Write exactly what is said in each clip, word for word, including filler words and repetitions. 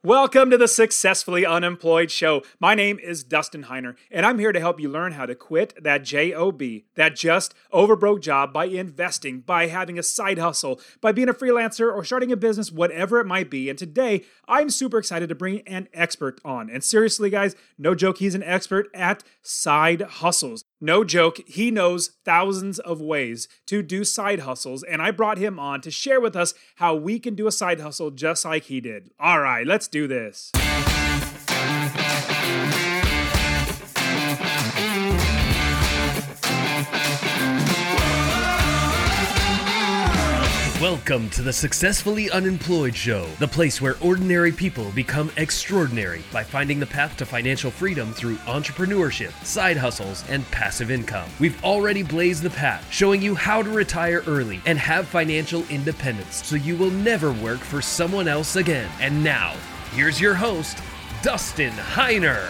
Welcome to the Successfully Unemployed Show. My name is Dustin Heiner, and I'm here to help you learn how to quit that job, that just overbroke job, by investing, by having a side hustle, by being a freelancer or starting a business, whatever it might be. And today, I'm super excited to bring an expert on. And seriously, guys, no joke, he's an expert at side hustles. No joke, he knows thousands of ways to do side hustles, and I brought him on to share with us how we can do a side hustle just like he did. All right, let's do this. Welcome to the Successfully Unemployed Show, the place where ordinary people become extraordinary by finding the path to financial freedom through entrepreneurship, side hustles, and passive income. We've already blazed the path, showing you how to retire early and have financial independence so you will never work for someone else again. And now, here's your host, Dustin Heiner.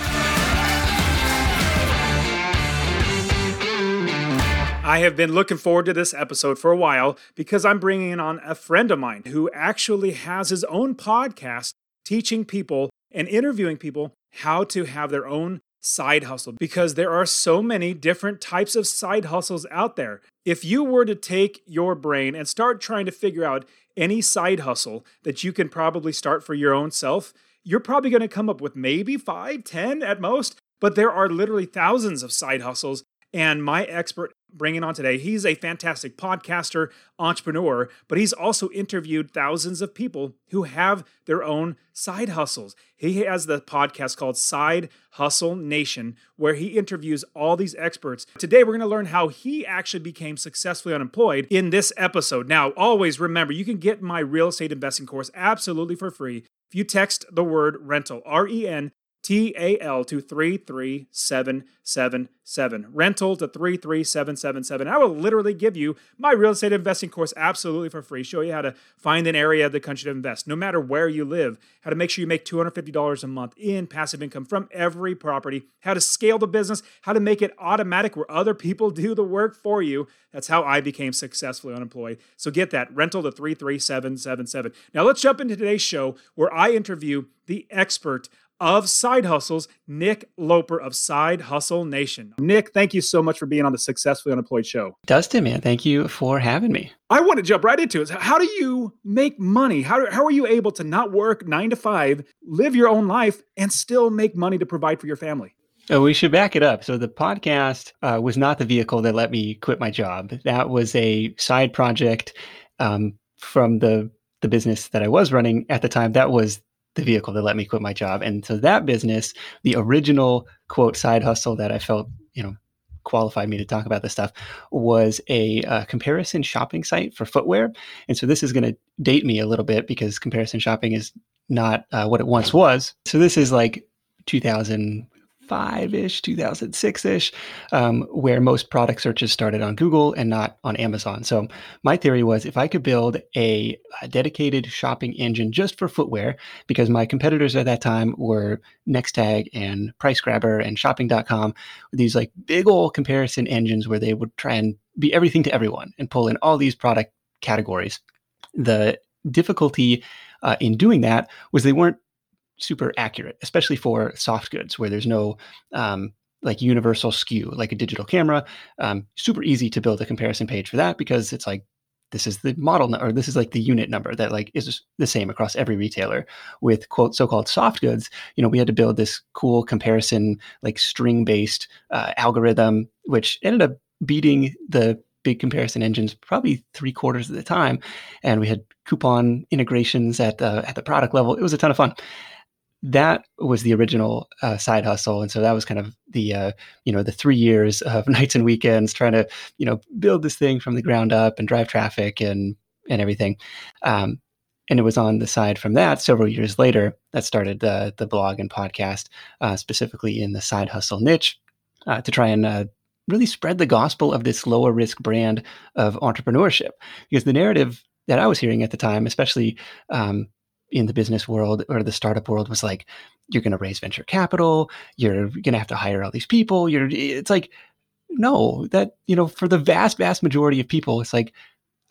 I have been looking forward to this episode for a while because I'm bringing on a friend of mine who actually has his own podcast teaching people and interviewing people how to have their own side hustle, because there are so many different types of side hustles out there. If you were to take your brain and start trying to figure out any side hustle that you can probably start for your own self, you're probably going to come up with maybe five, ten at most, but there are literally thousands of side hustles. And my expert bringing on today, he's a fantastic podcaster, entrepreneur, but he's also interviewed thousands of people who have their own side hustles. He has the podcast called Side Hustle Nation, where he interviews all these experts. Today, we're going to learn how he actually became successfully unemployed in this episode. Now, always remember, you can get my real estate investing course absolutely for free if you text the word rental, R E N T A L to three three seven seven seven. Rental to three three seven seven seven. I will literally give you my real estate investing course absolutely for free. Show you how to find an area of the country to invest, no matter where you live, how to make sure you make two hundred fifty dollars a month in passive income from every property, how to scale the business, how to make it automatic where other people do the work for you. That's how I became successfully unemployed. So get that, rental to three three seven seven seven. Now let's jump into today's show where I interview the expert of side hustles, Nick Loper of Side Hustle Nation. Nick, thank you so much for being on the Successfully Unemployed Show. Dustin, man, thank you for having me. I want to jump right into it. How do you make money? How, do, how are you able to not work nine to five, live your own life, and still make money to provide for your family? Oh, we should back it up. So the podcast uh, was not the vehicle that let me quit my job. That was a side project um, from the the business that I was running at the time. That was the vehicle that let me quit my job. And so that business, the original quote side hustle that I felt, you know, qualified me to talk about this stuff, was a uh, comparison shopping site for footwear. And so this is going to date me a little bit because comparison shopping is not uh, what it once was. So this is like two thousand five-ish, two thousand six-ish, um, where most product searches started on Google and not on Amazon. So my theory was if I could build a, a dedicated shopping engine just for footwear, because my competitors at that time were Nextag and PriceGrabber and Shopping dot com, these like big old comparison engines where they would try and be everything to everyone and pull in all these product categories. The difficulty uh, in doing that was they weren't super accurate, especially for soft goods where there's no um, like universal S K U, like a digital camera. Um, super easy to build a comparison page for that because it's like, this is the model no- or this is like the unit number that like is the same across every retailer. With quote so-called soft goods, you know, we had to build this cool comparison, like string-based uh, algorithm, which ended up beating the big comparison engines probably three quarters of the time. And we had coupon integrations at the, at the product level. It was a ton of fun. That was the original uh, side hustle. And so that was kind of the, uh, you know, the three years of nights and weekends trying to, you know, build this thing from the ground up and drive traffic and, and everything. Um, and it was on the side from that several years later that started the, the blog and podcast, uh, specifically in the side hustle niche, uh, to try and uh, really spread the gospel of this lower risk brand of entrepreneurship. Because the narrative that I was hearing at the time, especially, um, in the business world or the startup world, was like, you're going to raise venture capital, you're going to have to hire all these people. You're, it's like, no, that, you know, for the vast, vast majority of people, it's like,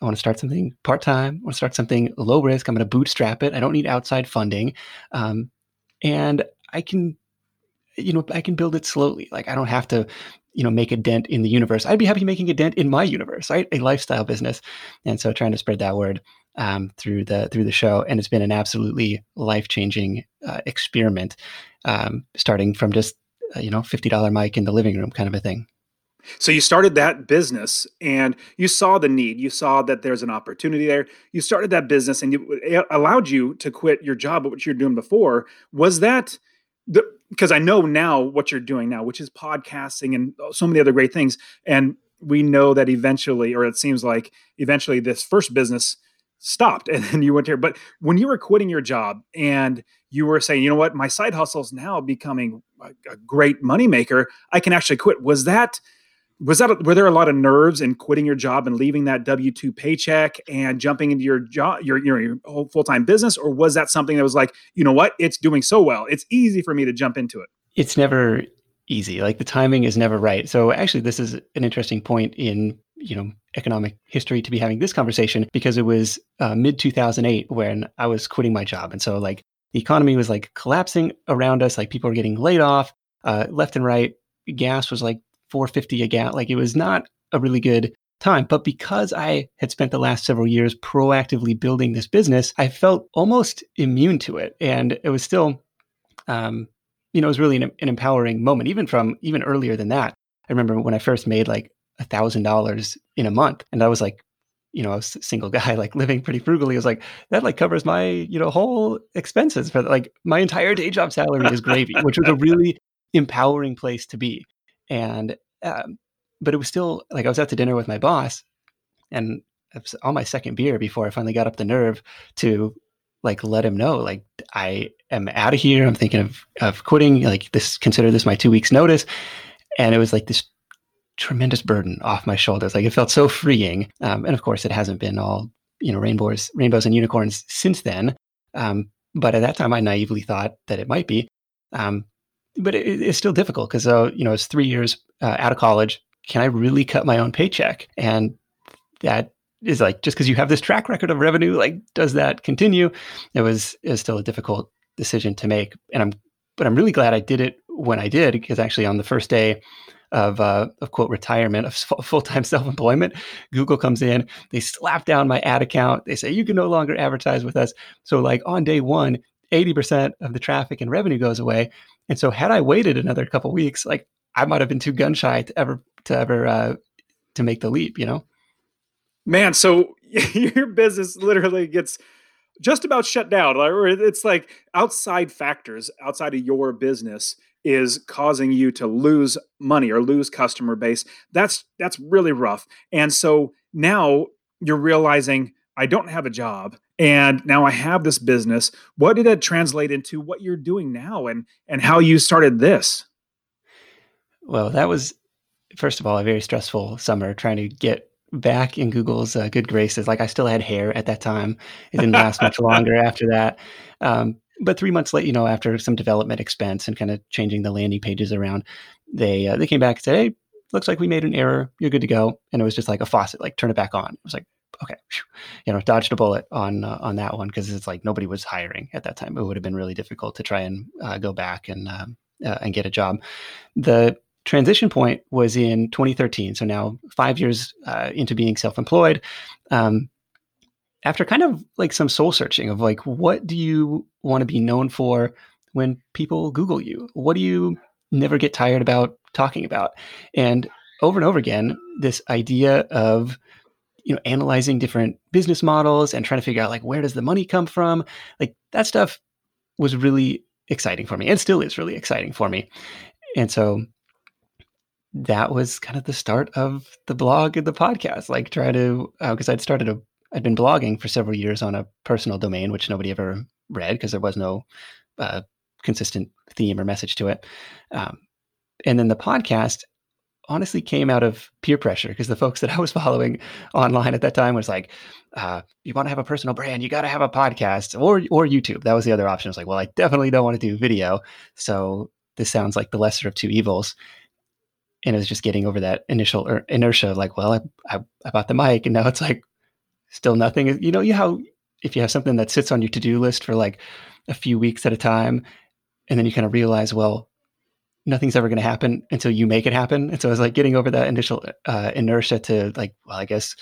I want to start something part-time. I want to start something low risk. I'm going to bootstrap it. I don't need outside funding. Um, and I can, you know, I can build it slowly. Like I don't have to, you know, make a dent in the universe. I'd be happy making a dent in my universe, right? A lifestyle business. And so trying to spread that word um, through the, through the show. And it's been an absolutely life-changing uh, experiment, um, starting from just, uh, you know, fifty dollars mic in the living room kind of a thing. So you started that business and you saw the need. You saw that there's an opportunity there. You started that business and you, it allowed you to quit your job, what you're doing before. Was that the, because I know now what you're doing now, which is podcasting and so many other great things. And we know that eventually, or it seems like eventually this first business stopped and then you went here. But when you were quitting your job and you were saying, you know what, my side hustle is now becoming a, a great moneymaker, I can actually quit. Was that Was that, were there a lot of nerves in quitting your job and leaving that W two paycheck and jumping into your job, your, your, your whole full-time business? Or was that something that was like, you know what, it's doing so well, it's easy for me to jump into it? It's never easy. Like the timing is never right. So actually, this is an interesting point in, you know, economic history to be having this conversation, because it was uh, mid two thousand eight when I was quitting my job. And so like the economy was like collapsing around us, like people were getting laid off uh, left and right. Gas was like four fifty a gallon. Like it was not a really good time. But because I had spent the last several years proactively building this business, I felt almost immune to it. And it was still, um, you know, it was really an, an empowering moment, even from even earlier than that. I remember when I first made like a thousand dollars in a month, and I was like, you know, I was a single guy, like living pretty frugally. I was like, that like covers my, you know, whole expenses for like my entire day job salary is gravy, which was a really empowering place to be. And, um, but it was still like, I was out to dinner with my boss and it was on my second beer before I finally got up the nerve to like, let him know, like, I am out of here. I'm thinking of, of quitting, like this, consider this my two weeks notice. And it was like this tremendous burden off my shoulders. Like it felt so freeing. Um, and of course it hasn't been all, you know, rainbows, rainbows and unicorns since then. Um, but at that time I naively thought that it might be. Um, But it, it's still difficult because, uh, you know, it's three years uh, out of college. Can I really cut my own paycheck? And that is like, just because you have this track record of revenue, like, does that continue? It was, it was still a difficult decision to make. And I'm, but I'm really glad I did it when I did, because actually on the first day of, uh, of quote, retirement, of full-time self-employment, Google comes in, they slap down my ad account. They say, you can no longer advertise with us. So like on day one, eighty percent of the traffic and revenue goes away. And so had I waited another couple of weeks, like I might have been too gun shy to ever, to ever, uh, to make the leap, you know? Man, so your business literally gets just about shut down. Or it's like outside factors outside of your business is causing you to lose money or lose customer base. That's, that's really rough. And so now you're realizing I don't have a job and now I have this business. What did that translate into what you're doing now and, and how you started this? Well, that was, first of all, a very stressful summer trying to get back in Google's uh, good graces. Like I still had hair at that time. It didn't last much longer after that. Um, but three months later, you know, after some development expense and kind of changing the landing pages around, they uh, they came back and said, hey, looks like we made an error. You're good to go. And it was just like a faucet, like turn it back on. It was like, okay, you know, dodged a bullet on uh, on that one, because it's like nobody was hiring at that time. It would have been really difficult to try and uh, go back and um, uh, and get a job. The transition point was in twenty thirteen. So now five years uh, into being self-employed, um, after kind of like some soul searching of like, what do you want to be known for when people Google you? What do you never get tired about talking about? And over and over again, this idea of, you know, analyzing different business models and trying to figure out like, where does the money come from? Like that stuff was really exciting for me and still is really exciting for me. And so that was kind of the start of the blog and the podcast, like try to, uh, cause I'd started a, I'd been blogging for several years on a personal domain, which nobody ever read because there was no uh, consistent theme or message to it. Um, and then the podcast honestly came out of peer pressure, because the folks that I was following online at that time was like, uh, you want to have a personal brand, you got to have a podcast or, or YouTube. That was the other option. I was like, well, I definitely don't want to do video. So this sounds like the lesser of two evils. And it was just getting over that initial er- inertia of like, well, I, I, I bought the mic and now it's like, still nothing. You know, you how if you have something that sits on your to-do list for like a few weeks at a time, and then you kind of realize, well, nothing's ever going to happen until you make it happen. And so I was like getting over that initial uh, inertia to like, well, I guess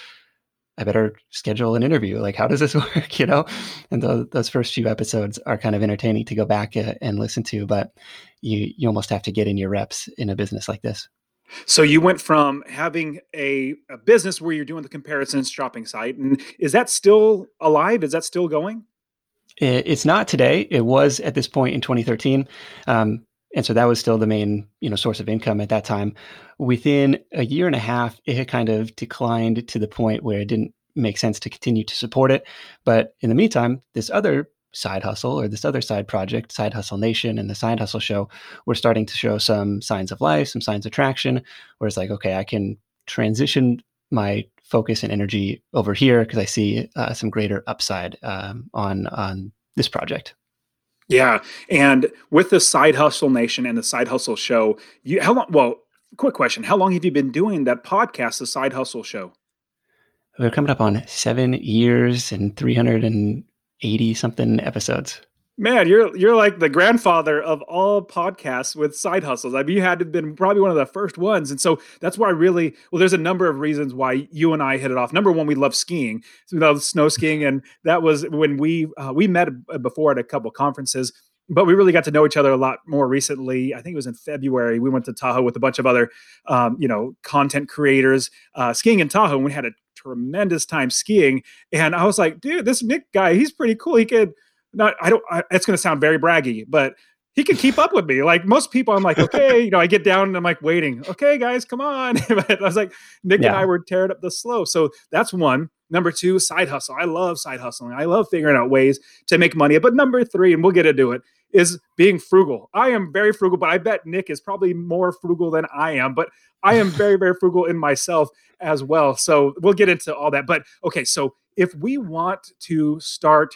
I better schedule an interview. Like, how does this work? You know? And those, those first few episodes are kind of entertaining to go back uh, and listen to, but you, you almost have to get in your reps in a business like this. So you went from having a, a business where you're doing the comparisons shopping site. And is that still alive? Is that still going? It's not today. It was at this point in twenty thirteen. Um, and so that was still the main, you know, source of income at that time. Within a year and a half, it had kind of declined to the point where it didn't make sense to continue to support it. But in the meantime, this other side hustle or this other side project, Side Hustle Nation and the Side Hustle Show, were starting to show some signs of life, some signs of traction, where it's like, okay, I can transition my focus and energy over here because I see uh, some greater upside um, on on this project. Yeah, and with the Side Hustle Nation and the Side Hustle Show, you how long? Well, quick question: how long have you been doing that podcast, the Side Hustle Show? We're coming up on seven years and three hundred eighty something episodes. Man, you're you're like the grandfather of all podcasts with side hustles. I mean, you had to have been probably one of the first ones. And so that's why I really, well, there's a number of reasons why you and I hit it off. Number one, we love skiing. So we love snow skiing. And that was when we, uh, we met before at a couple conferences, but we really got to know each other a lot more recently. I think it was in February. We went to Tahoe with a bunch of other, um, you know, content creators, uh, skiing in Tahoe. And we had a tremendous time skiing. And I was like, dude, this Nick guy, he's pretty cool. He could, Not, I don't, I, it's going to sound very braggy, but he can keep up with me. Like most people, I'm like, okay, you know, I get down and I'm like waiting. Okay, guys, come on. But I was like, Nick yeah. and I were tearing up the slow. So that's one. Number two, side hustle. I love side hustling. I love figuring out ways to make money. But number three, and we'll get into it, is being frugal. I am very frugal, but I bet Nick is probably more frugal than I am. But I am very, very frugal in myself as well. So we'll get into all that. But okay, so if we want to start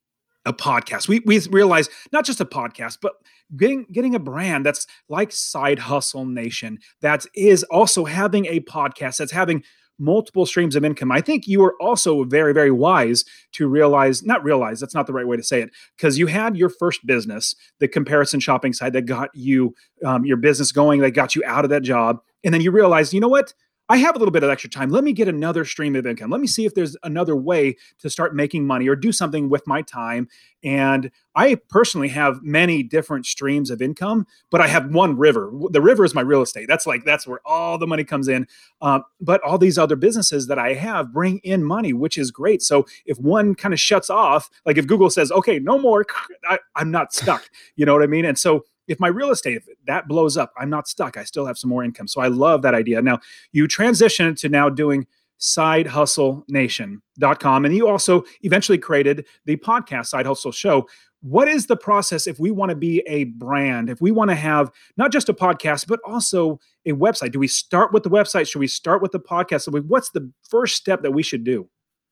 a podcast, we we realize not just a podcast, but getting getting a brand that's like Side Hustle Nation, that is also having a podcast, that's having multiple streams of income. I think you were also very, very wise to realize, not realize, that's not the right way to say it, because you had your first business, the comparison shopping site that got you um, your business going, that got you out of that job. And then you realized, you know what? I have a little bit of extra time. Let me get another stream of income. Let me see if there's another way to start making money or do something with my time. And I personally have many different streams of income, but I have one river. The river is my real estate. That's like, that's where all the money comes in. Um, but all these other businesses that I have bring in money, which is great. So if one kind of shuts off, like if Google says, okay, no more, I, I'm not stuck. You know what I mean? And so if my real estate, if that blows up, I'm not stuck. I still have some more income. So I love that idea. Now you transition to now doing side hustle nation dot com. And you also eventually created the podcast Side Hustle Show. What is the process if we want to be a brand, if we want to have not just a podcast, but also a website? Do we start with the website? Should we start with the podcast? So what's the first step that we should do?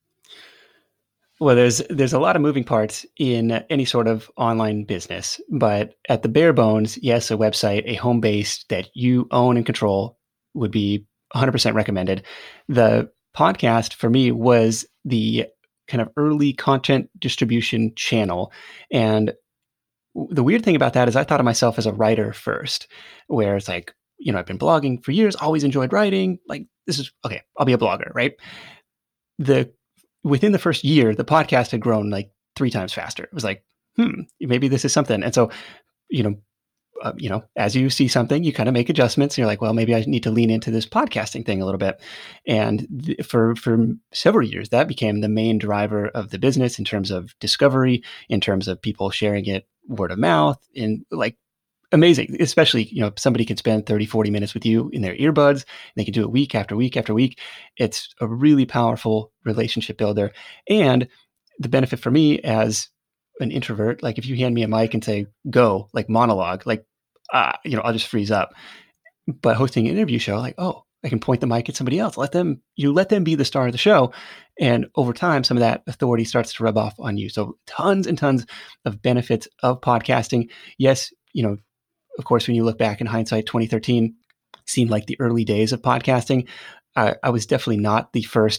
Well, there's there's a lot of moving parts in any sort of online business, but at the bare bones, yes, a website, a home base that you own and control would be one hundred percent recommended. The podcast for me was the kind of early content distribution channel. And the weird thing about that is I thought of myself as a writer first, where it's like, you know, I've been blogging for years, always enjoyed writing. Like, this is, okay, I'll be a blogger, right? The Within the first year, the podcast had grown like three times faster. It was like, hmm, maybe this is something. And so, you know, uh, you know, as you see something, you kind of make adjustments. And you're like, well, maybe I need to lean into this podcasting thing a little bit. And th- for for several years, that became the main driver of the business in terms of discovery, in terms of people sharing it word of mouth, and like amazing. Especially, you know, somebody can spend thirty, forty minutes with you in their earbuds, and they can do it week after week after week. It's a really powerful relationship builder. And the benefit for me as an introvert, like if you hand me a mic and say, go, like monologue, like, uh, you know, I'll just freeze up. But hosting an interview show, like, oh, I can point the mic at somebody else. Let them, you let them be the star of the show. And over time, some of that authority starts to rub off on you. So tons and tons of benefits of podcasting. Yes, you know, of course, when you look back in hindsight, twenty thirteen seemed like the early days of podcasting. Uh, I was definitely not the first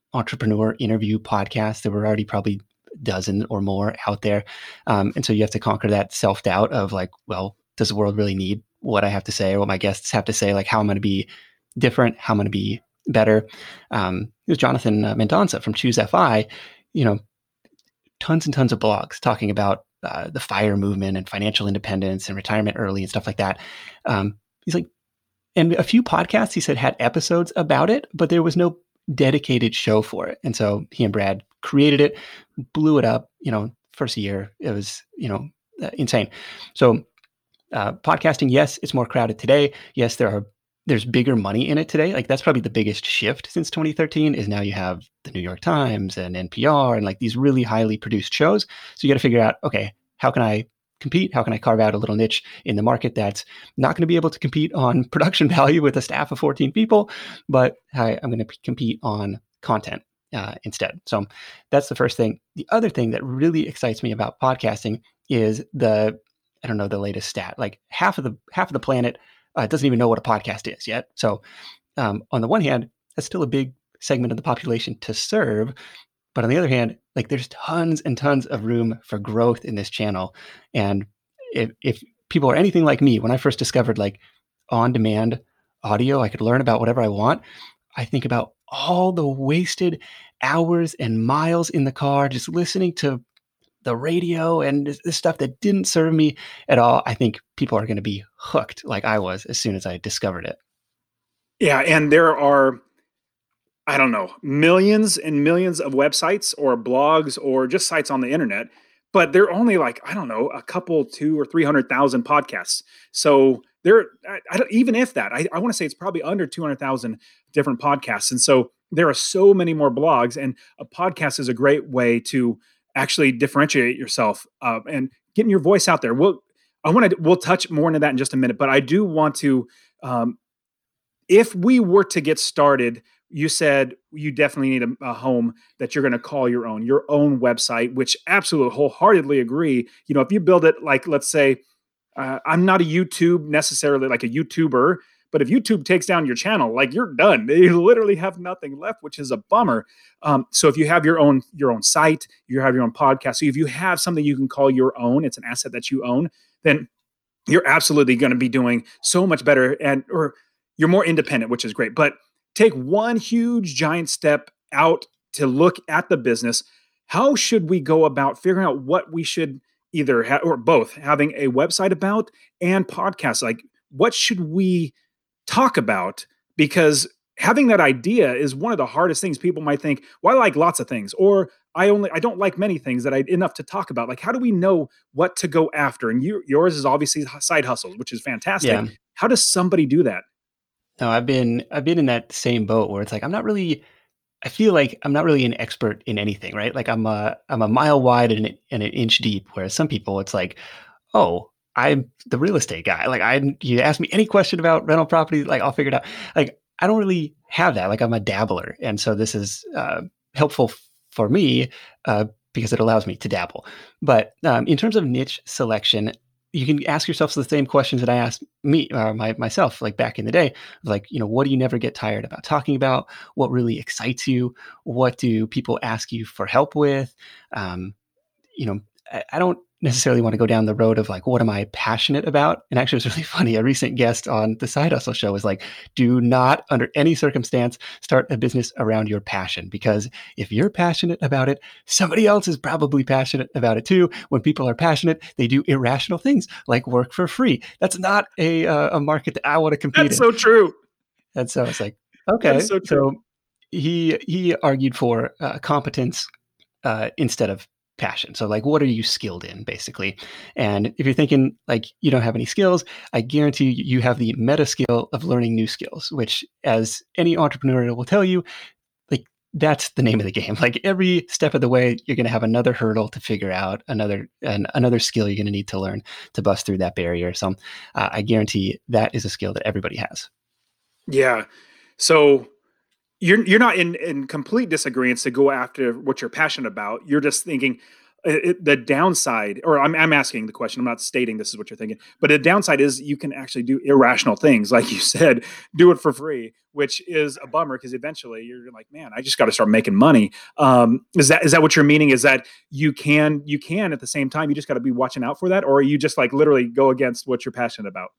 entrepreneur interview podcasts. There were already probably a dozen or more out there. Um, and so you have to conquer that self-doubt of like, well, does the world really need what I have to say or what my guests have to say? Like, how I'm going to be different, how I'm going to be better. Um, it was Jonathan uh, Mendonça from Choose F I, you know, tons and tons of blogs talking about uh, the FIRE movement and financial independence and retirement early and stuff like that. Um, he's like, and a few podcasts, he said, had episodes about it, but there was no dedicated show for it. And so he and Brad created it, blew it up, you know, first year, it was, you know, uh, insane. So uh, podcasting, yes, it's more crowded today. Yes, there are there's bigger money in it today. Like that's probably the biggest shift since twenty thirteen is now you have the New York Times and N P R and like these really highly produced shows. So you got to figure out, okay, how can I compete? How can I carve out a little niche in the market that's not going to be able to compete on production value with a staff of fourteen people, but I, I'm going to compete on content uh, instead. So that's the first thing. The other thing that really excites me about podcasting is the, I don't know, the latest stat, like half of the, half of the planet uh, doesn't even know what a podcast is yet. So um, on the one hand, that's still a big segment of the population to serve. But on the other hand, like there's tons and tons of room for growth in this channel. And if, if people are anything like me, when I first discovered like on-demand audio, I could learn about whatever I want. I think about all the wasted hours and miles in the car, just listening to the radio and this, this stuff that didn't serve me at all. I think people are going to be hooked like I was as soon as I discovered it. Yeah. And there are, I don't know, millions and millions of websites or blogs or just sites on the internet, but they're only like, I don't know, a couple, two or three hundred thousand podcasts. So there, I, I don't, even if that, I, I want to say it's probably under two hundred thousand different podcasts. And so there are so many more blogs, and a podcast is a great way to actually differentiate yourself uh, and getting your voice out there. We'll, I want to, we'll touch more into that in just a minute, but I do want to, um, if we were to get started, you said you definitely need a, a home that you're going to call your own, your own website, which absolutely wholeheartedly agree. You know, if you build it, like, let's say, uh, I'm not a YouTube necessarily like a YouTuber, but if YouTube takes down your channel, like you're done. They literally have nothing left, which is a bummer. Um, so if you have your own, your own site, you have your own podcast. So if you have something you can call your own, it's an asset that you own, then you're absolutely going to be doing so much better, and, or you're more independent, which is great. But take one huge giant step out to look at the business. How should we go about figuring out what we should either have, or both, having a website about and podcasts? Like, what should we talk about? Because having that idea is one of the hardest things. People might think, well, I like lots of things, or I only, I don't like many things that I enough to talk about. Like, how do we know what to go after? And you, yours is obviously side hustles, which is fantastic. Yeah. How does somebody do that? No, I've been I've been in that same boat where it's like I'm not really I feel like I'm not really an expert in anything, right? Like I'm a I'm a mile wide and, and an inch deep. Whereas some people, it's like, oh, I'm the real estate guy. Like I, you ask me any question about rental property, like I'll figure it out. Like I don't really have that. Like I'm a dabbler, and so this is uh, helpful f- for me uh, because it allows me to dabble. But um, in terms of niche selection, you can ask yourself the same questions that I asked me or my, myself, like back in the day, like, you know, what do you never get tired about talking about? What really excites you? What do people ask you for help with? Um, you know, I, I don't necessarily want to go down the road of like, what am I passionate about? And actually, it was really funny. A recent guest on the Side Hustle show was like, do not, under any circumstance, start a business around your passion. Because if you're passionate about it, somebody else is probably passionate about it too. When people are passionate, they do irrational things like work for free. That's not a uh, a market that I want to compete That's in. so true. And so it's like, okay. So, so he he argued for uh, competence uh, instead of passion. So like, what are you skilled in basically? And if you're thinking like you don't have any skills, I guarantee you, you have the meta skill of learning new skills, which as any entrepreneur will tell you, like that's the name of the game. Like every step of the way, you're going to have another hurdle to figure out, another, and another skill you're going to need to learn to bust through that barrier. So uh, I guarantee that is a skill that everybody has. Yeah. So you're you're not in, in complete disagreement to go after what you're passionate about. You're just thinking, it, it- the downside, or I'm, I'm asking the question, I'm not stating this is what you're thinking, but the downside is you can actually do irrational things. Like you said, do it for free, which is a bummer because eventually you're like, man, I just got to start making money. Um, is that, is that what you're meaning? Is that you can, you can at the same time, you just got to be watching out for that? Or you just like literally go against what you're passionate about?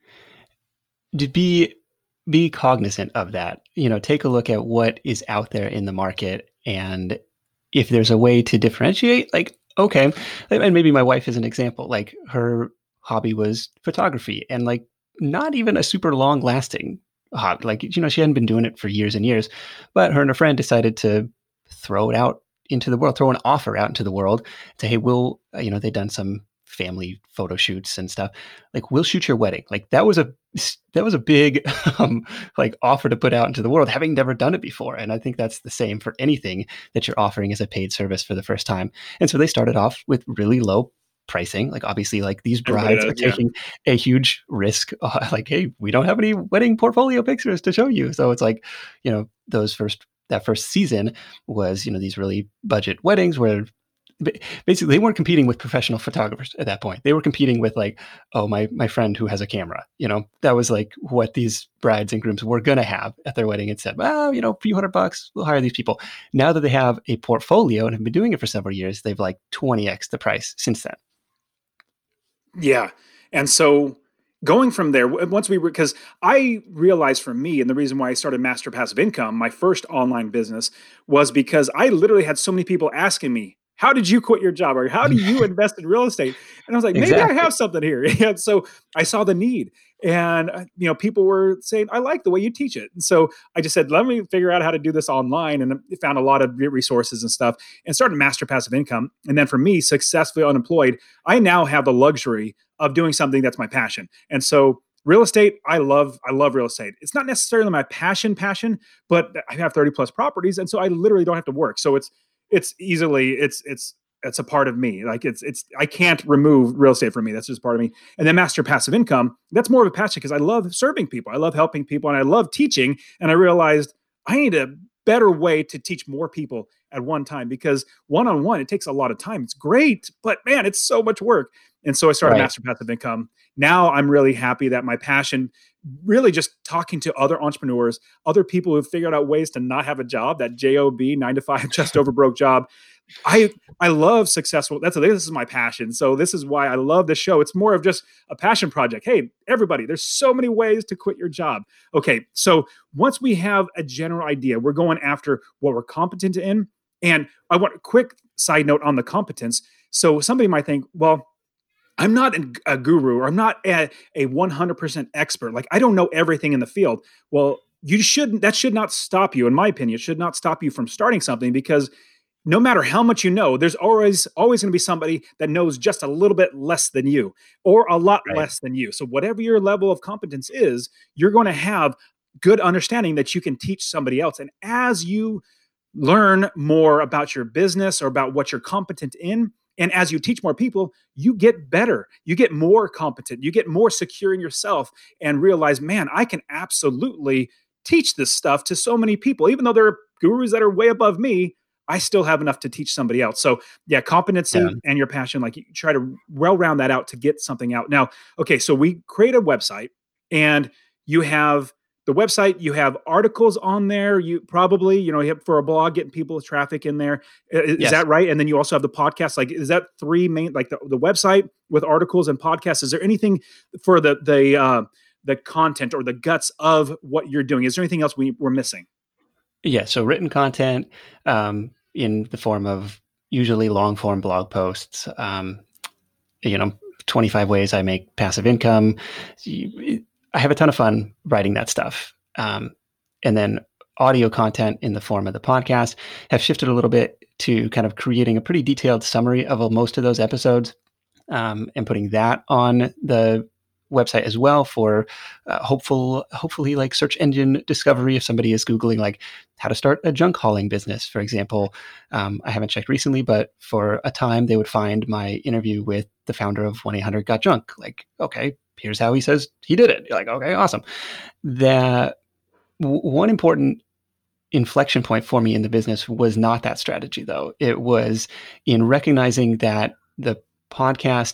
To be be cognizant of that. You know, take a look at what is out there in the market, and if there's a way to differentiate, like, okay, and maybe my wife is an example. Like, her hobby was photography, and like not even a super long lasting hobby. Like, you know, she hadn't been doing it for years and years, but her and her friend decided to throw it out into the world, throw an offer out into the world, say, hey, we'll, you know, they'd done some family photo shoots and stuff. Like, we'll shoot your wedding. Like, that was a that was a big um, like offer to put out into the world, having never done it before. And I think that's the same for anything that you're offering as a paid service for the first time. And so they started off with really low pricing. Like, obviously, like, these brides does, are yeah. taking a huge risk. Uh, like, hey, we don't have any wedding portfolio pictures to show you. So it's like, you know, those first that first season was, you know, these really budget weddings where basically they weren't competing with professional photographers at that point. They were competing with like, oh, my my friend who has a camera. You know, that was like what these brides and grooms were going to have at their wedding, and said, well, you know, a few hundred bucks, we'll hire these people. Now that they have a portfolio and have been doing it for several years, they've like twenty x the price since then. Yeah. And so going from there, once we were, because I realized for me, and the reason why I started Master Passive Income, my first online business, was because I literally had so many people asking me, how did you quit your job? Or how do you invest in real estate? And I was like, maybe Exactly. I have something here. And so I saw the need. And, uh, you know, people were saying, I like the way you teach it. And so I just said, let me figure out how to do this online. And I found a lot of resources and stuff and started Master Passive Income. And then for me, successfully unemployed, I now have the luxury of doing something that's my passion. And so real estate, I love, I love real estate. It's not necessarily my passion, passion, but I have thirty plus properties. And so I literally don't have to work. So it's, it's easily, it's, it's, it's a part of me. Like it's, it's, I can't remove real estate from me. That's just part of me. And then Master Passive Income, that's more of a passion because I love serving people. I love helping people and I love teaching. And I realized I need a better way to teach more people at one time because one-on-one, it takes a lot of time. It's great, but man, it's so much work. And so I started Right. Master Passive Income. Now I'm really happy that my passion, really just talking to other entrepreneurs, other people who've figured out ways to not have a job, that job, nine to five, just over broke job. I I love successful. That's this is my passion. So this is why I love this show. It's more of just a passion project. Hey, everybody, there's so many ways to quit your job. Okay, so once we have a general idea, we're going after what we're competent in. And I want a quick side note on the competence. So somebody might think, well, I'm not a guru or I'm not a, a one hundred percent expert. Like I don't know everything in the field. Well, you shouldn't, that should not stop you, in my opinion, it should not stop you from starting something because no matter how much you know, there's always, always going to be somebody that knows just a little bit less than you or a lot Right. less than you. So whatever your level of competence is, you're going to have good understanding that you can teach somebody else. And as you learn more about your business or about what you're competent in, and as you teach more people, you get better, you get more competent, you get more secure in yourself and realize, man, I can absolutely teach this stuff to so many people. Even though there are gurus that are way above me, I still have enough to teach somebody else. So yeah, competency Yeah. and your passion, like you try to well round that out to get something out. Now, okay, so we create a website and you have the website, you have articles on there. You probably, you know, you have for a blog, getting people traffic in there. Is, Yes. is that right? And then you also have the podcast. Like, is that three main, like the, the website with articles and podcasts? Is there anything for the, the, uh, the content or the guts of what you're doing? Is there anything else we, we're missing? Yeah. So written content um, in the form of usually long form blog posts, um, you know, twenty-five ways I make passive income. I have a ton of fun writing that stuff. Um, and then audio content in the form of the podcast have shifted a little bit to kind of creating a pretty detailed summary of most of those episodes um, and putting that on the website as well for uh, hopeful, hopefully like search engine discovery. If somebody is Googling like how to start a junk hauling business, for example, um, I haven't checked recently, but for a time they would find my interview with the founder of one eight hundred got junk. Like, okay, here's how he says he did it. You're like, okay, awesome. The w- one important inflection point for me in the business was not that strategy, though. It was in recognizing that the podcast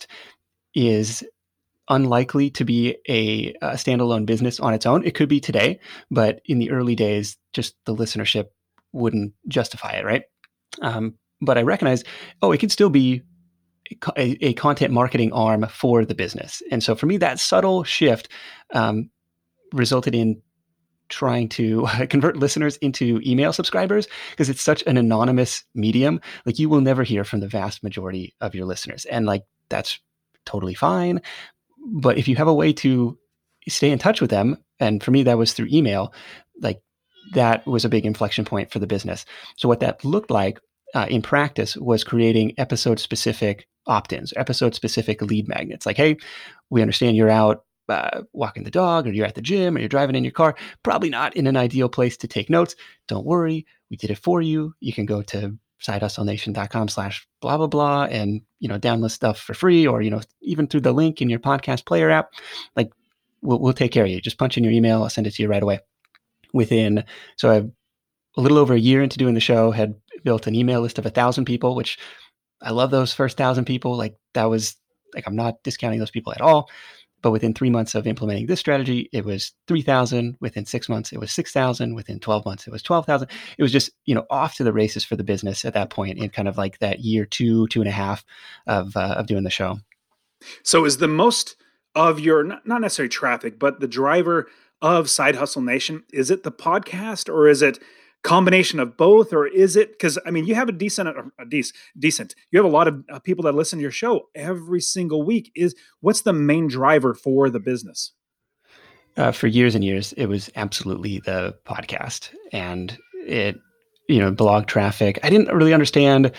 is unlikely to be a, a standalone business on its own. It could be today, but in the early days, just the listenership wouldn't justify it, right? Um, but I recognized, oh, it could still be a, a content marketing arm for the business. And so for me, that subtle shift um, resulted in trying to convert listeners into email subscribers, because it's such an anonymous medium. Like, you will never hear from the vast majority of your listeners. And like, that's totally fine. But if you have a way to stay in touch with them, and for me, that was through email, like that was a big inflection point for the business. So what that looked like uh, in practice was creating episode specific opt-ins, episode specific lead magnets. Like, hey, we understand you're out Uh, walking the dog, or you're at the gym, or you're driving in your car, probably not in an ideal place to take notes. Don't worry, we did it for you. You can go to sidehustlenation.com slash blah, blah, blah, and, you know, download stuff for free, or, you know, even through the link in your podcast player app. Like, we'll, we'll take care of you. Just punch in your email. I'll send it to you right away. Within, so I've a little over a year into doing the show, had built an email list of a thousand people, which I love those first thousand people. Like, that was like, I'm not discounting those people at all. But within three months of implementing this strategy, it was three thousand. Within six months, it was six thousand. Within twelve months, it was twelve thousand. It was just, you know, off to the races for the business at that point, in kind of like that year two, two and a half of uh, of doing the show. So is the most of your, not not necessarily traffic, but the driver of Side Hustle Nation, is it the podcast, or is it combination of both, or is it, because I mean, you have a decent, a decent, decent, you have a lot of uh, people that listen to your show every single week. Is what's the main driver for the business? Uh, for years and years, it was absolutely the podcast, and it, you know, blog traffic. I didn't really understand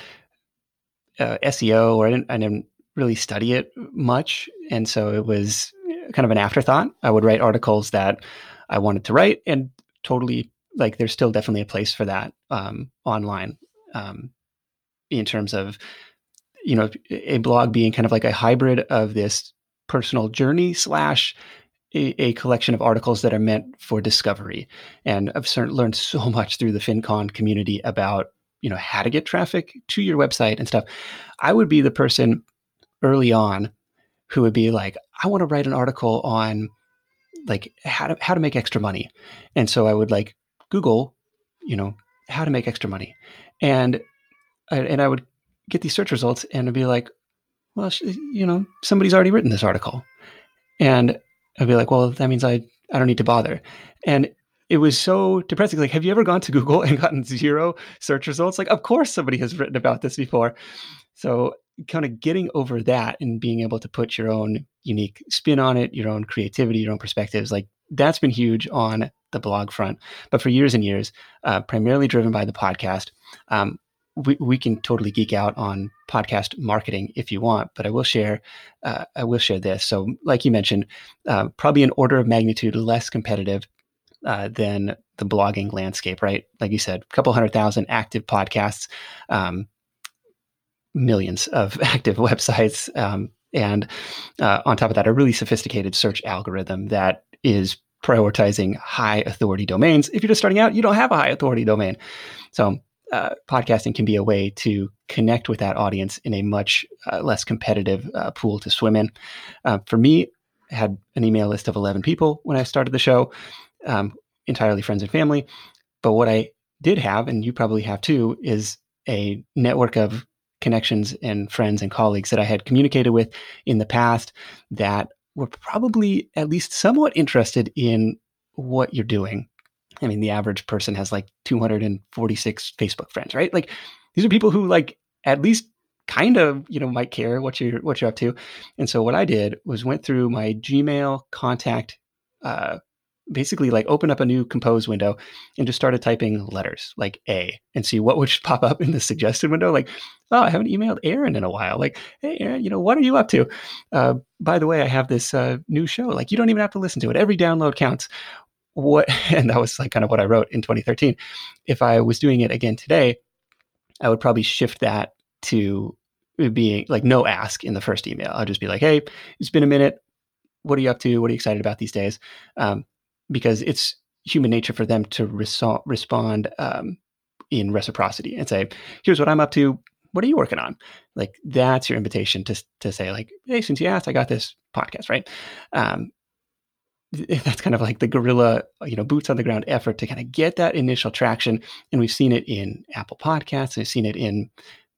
uh, S E O, or I didn't, I didn't really study it much, and so it was kind of an afterthought. I would write articles that I wanted to write, and totally, like, there's still definitely a place for that um, online um, in terms of, you know, a blog being kind of like a hybrid of this personal journey slash a, a collection of articles that are meant for discovery. And I've certainly learned so much through the FinCon community about, you know, how to get traffic to your website and stuff. I would be the person early on who would be like, I want to write an article on like how to, how to make extra money. And so I would like Google, you know, how to make extra money. And, and I would get these search results, and I'd be like, well, you know, somebody's already written this article. And I'd be like, well, that means I, I don't need to bother. And it was so depressing. Like, have you ever gone to Google and gotten zero search results? Like, of course somebody has written about this before. So kind of getting over that and being able to put your own unique spin on it, your own creativity, your own perspectives, like that's been huge on the blog front. But for years and years, uh, primarily driven by the podcast. Um, we, we can totally geek out on podcast marketing if you want, but I will share, uh, I will share this. So like you mentioned, uh, probably an order of magnitude less competitive uh, than the blogging landscape, right? Like you said, a couple hundred thousand active podcasts, um, millions of active websites. Um, and uh, on top of that, a really sophisticated search algorithm that is prioritizing high authority domains. If you're just starting out, you don't have a high authority domain. So uh, podcasting can be a way to connect with that audience in a much uh, less competitive uh, pool to swim in. Uh, for me, I had an email list of eleven people when I started the show, um, entirely friends and family. But what I did have, and you probably have too, is a network of connections and friends and colleagues that I had communicated with in the past that were probably at least somewhat interested in what you're doing. I mean, the average person has like two hundred forty-six Facebook friends, right? Like, these are people who like at least kind of, you know, might care what you're what you're up to. And so what I did was went through my Gmail contact, uh, basically like open up a new compose window and just started typing letters like A and see what would pop up in the suggested window. Like, oh, I haven't emailed Aaron in a while. Like, hey, Aaron, you know, what are you up to? Uh, by the way, I have this uh, new show. Like, you don't even have to listen to it. Every download counts. What? And that was like kind of what I wrote in twenty thirteen. If I was doing it again today, I would probably shift that to being like no ask in the first email. I'll just be like, hey, it's been a minute. What are you up to? What are you excited about these days? Um, because it's human nature for them to reso- respond um, in reciprocity and say, here's what I'm up to. What are you working on? Like, that's your invitation to, to say like, hey, since you asked, I got this podcast, right? Um, that's kind of like the guerrilla, you know, boots on the ground effort to kind of get that initial traction. And we've seen it in Apple Podcasts. We've seen it in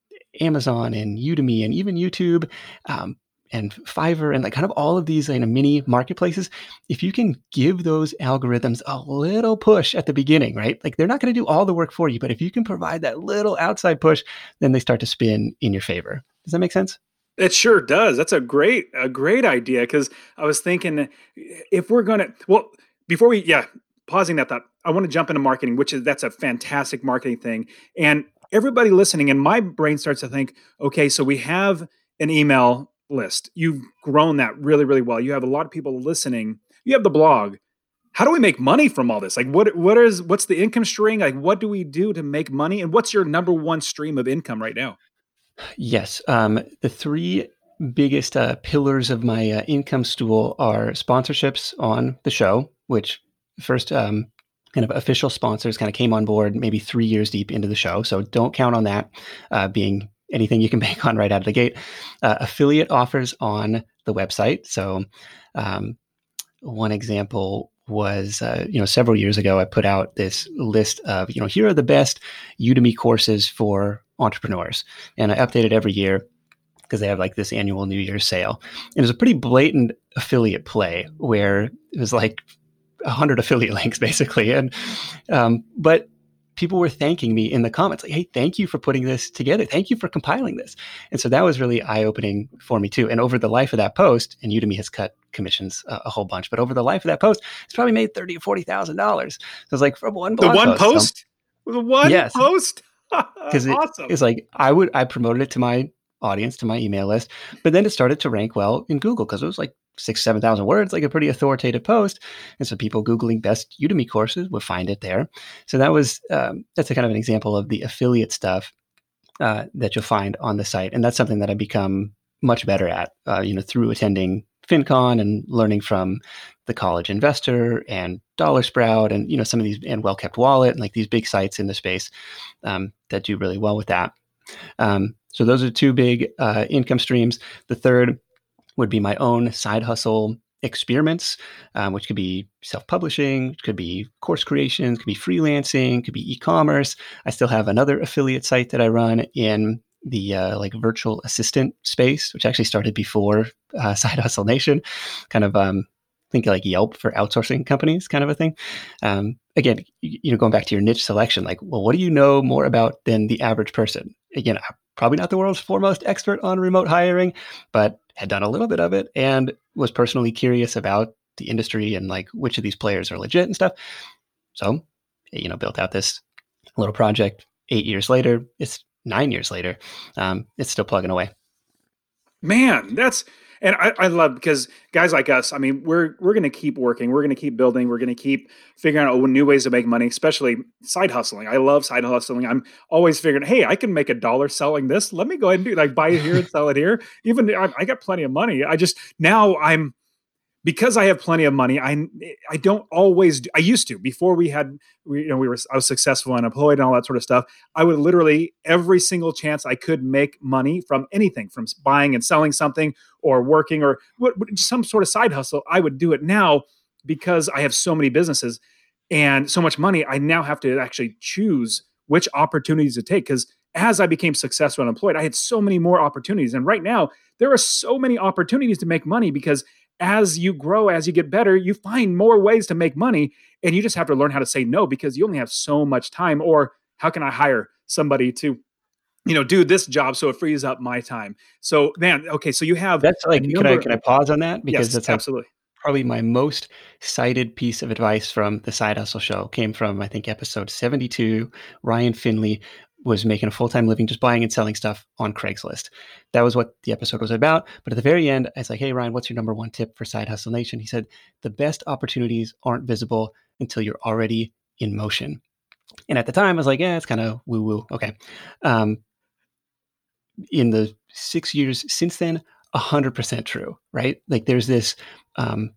Amazon and Udemy and even YouTube um, and Fiverr and like kind of all of these, you know, mini marketplaces. If you can give those algorithms a little push at the beginning, right? Like they're not going to do all the work for you, but if you can provide that little outside push, then they start to spin in your favor. Does that make sense? It sure does. That's a great, a great idea. Because I was thinking, if we're gonna, well, before we, yeah, pausing that thought, I want to jump into marketing, which is that's a fantastic marketing thing. And everybody listening, and my brain starts to think, okay, so we have an email list. You've grown that really, really well. You have a lot of people listening. You have the blog. How do we make money from all this? Like, what, what is, what's the income stream? Like, what do we do to make money? And what's your number one stream of income right now? Yes. Um, the three biggest uh, pillars of my uh, income stool are sponsorships on the show, which first um, kind of official sponsors kind of came on board maybe three years deep into the show. So don't count on that uh, being anything you can bank on right out of the gate. Uh, affiliate offers on the website. So um, one example was, uh, you know, several years ago, I put out this list of, you know, here are the best Udemy courses for entrepreneurs. And I update it every year because they have like this annual New Year's sale. And it was a pretty blatant affiliate play where it was like a hundred affiliate links basically. And, um, but people were thanking me in the comments, like, hey, thank you for putting this together. Thank you for compiling this. And so that was really eye-opening for me too. And over the life of that post, and Udemy has cut commissions uh, a whole bunch, but over the life of that post, it's probably made thirty or forty thousand dollars. So it's like from one blog The one post. post? So, the one yes. post? Because it, awesome. It's like I would I promoted it to my audience, to my email list, but then it started to rank well in Google because it was like six, seven thousand words, like a pretty authoritative post. And so people Googling best Udemy courses would find it there. So that was, um, that's a kind of an example of the affiliate stuff uh, that you'll find on the site. And that's something that I've become much better at, uh, you know, through attending FinCon and learning from the College Investor and Dollar Sprout and, you know, some of these, and Well Kept Wallet and like these big sites in the space um, that do really well with that. Um, so those are two big uh, income streams. The third would be my own side hustle experiments, um, which could be self-publishing, could be course creation, could be freelancing, could be e-commerce. I still have another affiliate site that I run in the uh, like virtual assistant space, which actually started before uh, Side Hustle Nation, kind of um, think like Yelp for outsourcing companies kind of a thing. Um, again, you know, going back to your niche selection, like, well, what do you know more about than the average person? Again, I'm probably not the world's foremost expert on remote hiring, but had done a little bit of it and was personally curious about the industry and like which of these players are legit and stuff. So, you know, built out this little project. Eight years later, it's nine years later, um, it's still plugging away. Man, that's, and I, I love, because guys like us, I mean, we're we're going to keep working, we're going to keep building, we're going to keep figuring out new ways to make money, especially side hustling. I love side hustling. I'm always figuring, hey, I can make a dollar selling this. Let me go ahead and do like buy it here and sell it here. Even I, I got plenty of money. I just now I'm. Because I have plenty of money, I I don't always do, I used to, before we had, we, you know, we were, I was successful and employed and all that sort of stuff. I would literally, every single chance I could make money from anything, from buying and selling something or working or what, some sort of side hustle, I would do it. Now, because I have so many businesses and so much money, I now have to actually choose which opportunities to take. Because as I became successful and employed, I had so many more opportunities. And right now, there are so many opportunities to make money because as you grow, as you get better, you find more ways to make money, and you just have to learn how to say no because you only have so much time. Or how can I hire somebody to, you know, do this job so it frees up my time? So, man, okay, so you have that's like, can I can I pause on that because yes, that's absolutely like probably my most cited piece of advice from the Side Hustle Show came from I think episode seventy-two. Ryan Finley was making a full-time living just buying and selling stuff on Craigslist. That was what the episode was about. But at the very end, I was like, hey, Ryan, what's your number one tip for Side Hustle Nation? He said, the best opportunities aren't visible until you're already in motion. And at the time, I was like, yeah, it's kind of woo-woo. Okay. Um, in the six years since then, one hundred percent true, right? Like there's this um,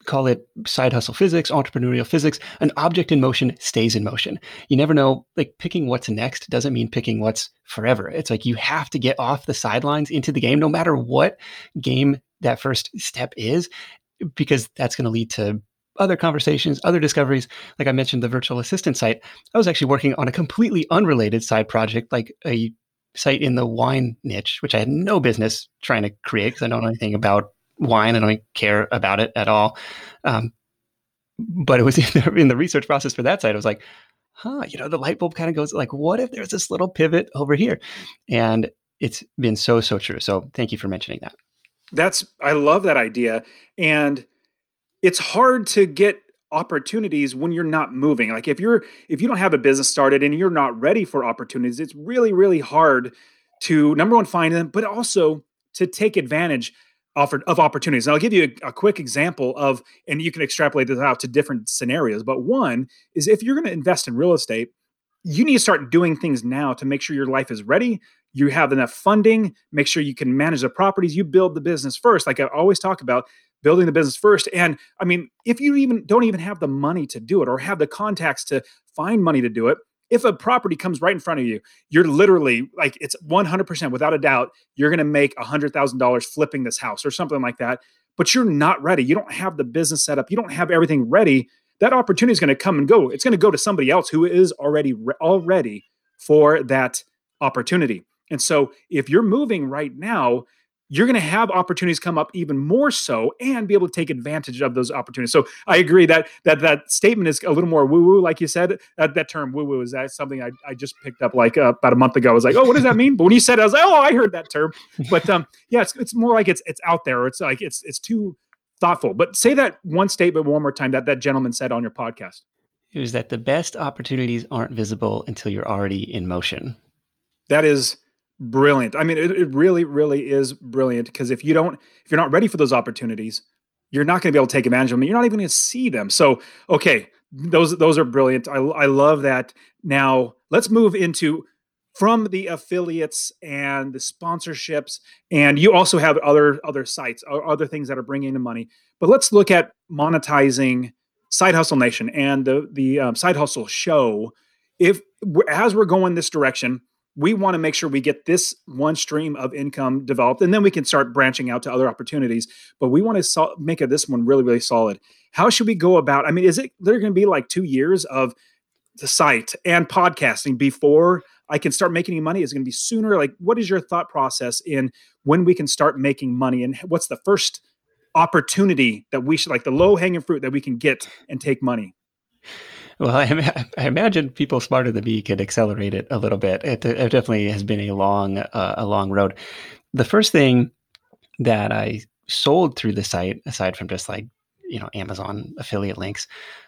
call it side hustle physics, entrepreneurial physics. An object in motion stays in motion. You never know, like picking what's next doesn't mean picking what's forever. It's like you have to get off the sidelines into the game, no matter what game that first step is, because that's going to lead to other conversations, other discoveries. Like I mentioned, the virtual assistant site, I was actually working on a completely unrelated side project, like a site in the wine niche, which I had no business trying to create because I don't know anything about wine. I don't care about it at all. Um, but it was in the, in the research process for that site. I was like, huh, you know, the light bulb kind of goes like, what if there's this little pivot over here? And it's been so, so true. So thank you for mentioning that. That's, I love that idea. And it's hard to get opportunities when you're not moving. Like if you're, if you don't have a business started and you're not ready for opportunities, it's really, really hard to, number one, find them, but also to take advantage offered of opportunities. And I'll give you a, a quick example of, and you can extrapolate this out to different scenarios. But one is if you're going to invest in real estate, you need to start doing things now to make sure your life is ready. You have enough funding, make sure you can manage the properties, you build the business first. Like I always talk about, building the business first. And I mean, if you even don't even have the money to do it or have the contacts to find money to do it, if a property comes right in front of you, you're literally like, it's one hundred percent without a doubt, you're going to make one hundred thousand dollars flipping this house or something like that. But you're not ready. You don't have the business set up. You don't have everything ready. That opportunity is going to come and go. It's going to go to somebody else who is already re- all ready for that opportunity. And so if you're moving right now, you're going to have opportunities come up even more so and be able to take advantage of those opportunities. So I agree that that that statement is a little more woo-woo, like you said. That, that term woo-woo is that something I, I just picked up like uh, about a month ago. I was like, oh, what does that mean? But when you said it, I was like, oh, I heard that term. But um, yeah, it's it's more like it's it's out there. It's like it's it's too thoughtful. But say that one statement one more time that that gentleman said on your podcast. It was that the best opportunities aren't visible until you're already in motion. That is brilliant. I mean, it, it really, really is brilliant because if you don't, if you're not ready for those opportunities, you're not going to be able to take advantage of them. You're not even going to see them. So, okay, those those are brilliant. I, I love that. Now, let's move into from the affiliates and the sponsorships, and you also have other other sites, other things that are bringing in money. But let's look at monetizing Side Hustle Nation and the the um, Side Hustle Show. If as we're going this direction, we want to make sure we get this one stream of income developed, and then we can start branching out to other opportunities. But we want to sol- make a, this one really, really solid. How should we go about? I mean, is it there going to be like two years of the site and podcasting before I can start making any money? Is it going to be sooner? Like, what is your thought process in when we can start making money, and what's the first opportunity that we should, like the low hanging fruit that we can get and take money? Well, I, I imagine people smarter than me could accelerate it a little bit. It, it definitely has been a long, uh, a long road. The first thing that I sold through the site, aside from just like, you know, Amazon affiliate links,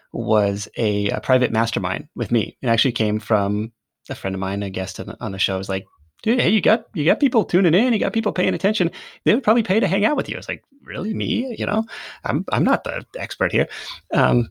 was a, a private mastermind with me. It actually came from a friend of mine, a guest on, on the show. Was like, dude, hey, you got you got people tuning in, you got people paying attention. They would probably pay to hang out with you. I was like, really, me? You know, I'm I'm not the expert here. Um,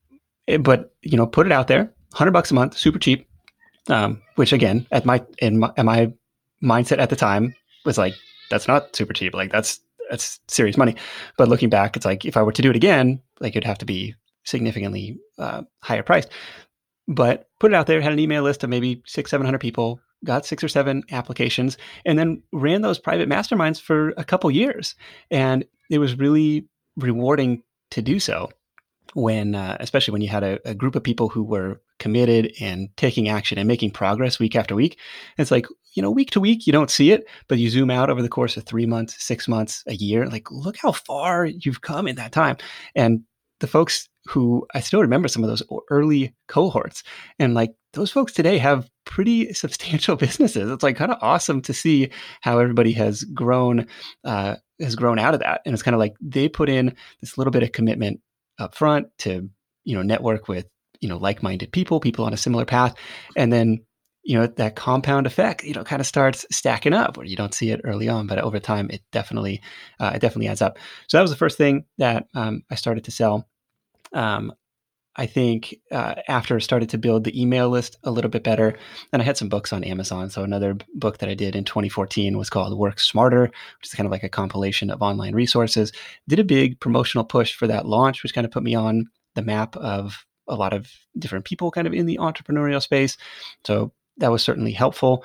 But, you know, put it out there, one hundred bucks a month, super cheap, um, which again, at my, in my, in my mindset at the time was like, that's not super cheap. Like that's, that's serious money. But looking back, it's like, if I were to do it again, like it'd have to be significantly uh, higher priced. But put it out there, had an email list of maybe six, seven hundred people, got six or seven applications, and then ran those private masterminds for a couple years. And it was really rewarding to do so. When, uh, especially when you had a, a group of people who were committed and taking action and making progress week after week. It's like, you know, week to week, you don't see it, but you zoom out over the course of three months, six months, a year, like, look how far you've come in that time. And the folks who I still remember some of those early cohorts, and like those folks today have pretty substantial businesses. It's like kind of awesome to see how everybody has grown, uh, has grown out of that. And it's kind of like they put in this little bit of commitment up front to, you know, network with, you know, like-minded people, people on a similar path. And then, you know, that compound effect, you know, kind of starts stacking up where you don't see it early on, but over time, it definitely, uh, it definitely adds up. So that was the first thing that um, I started to sell. Um, I think uh, after I started to build the email list a little bit better, and I had some books on Amazon. So another book that I did in twenty fourteen was called Work Smarter, which is kind of like a compilation of online resources. Did a big promotional push for that launch, which kind of put me on the map of a lot of different people kind of in the entrepreneurial space. So that was certainly helpful.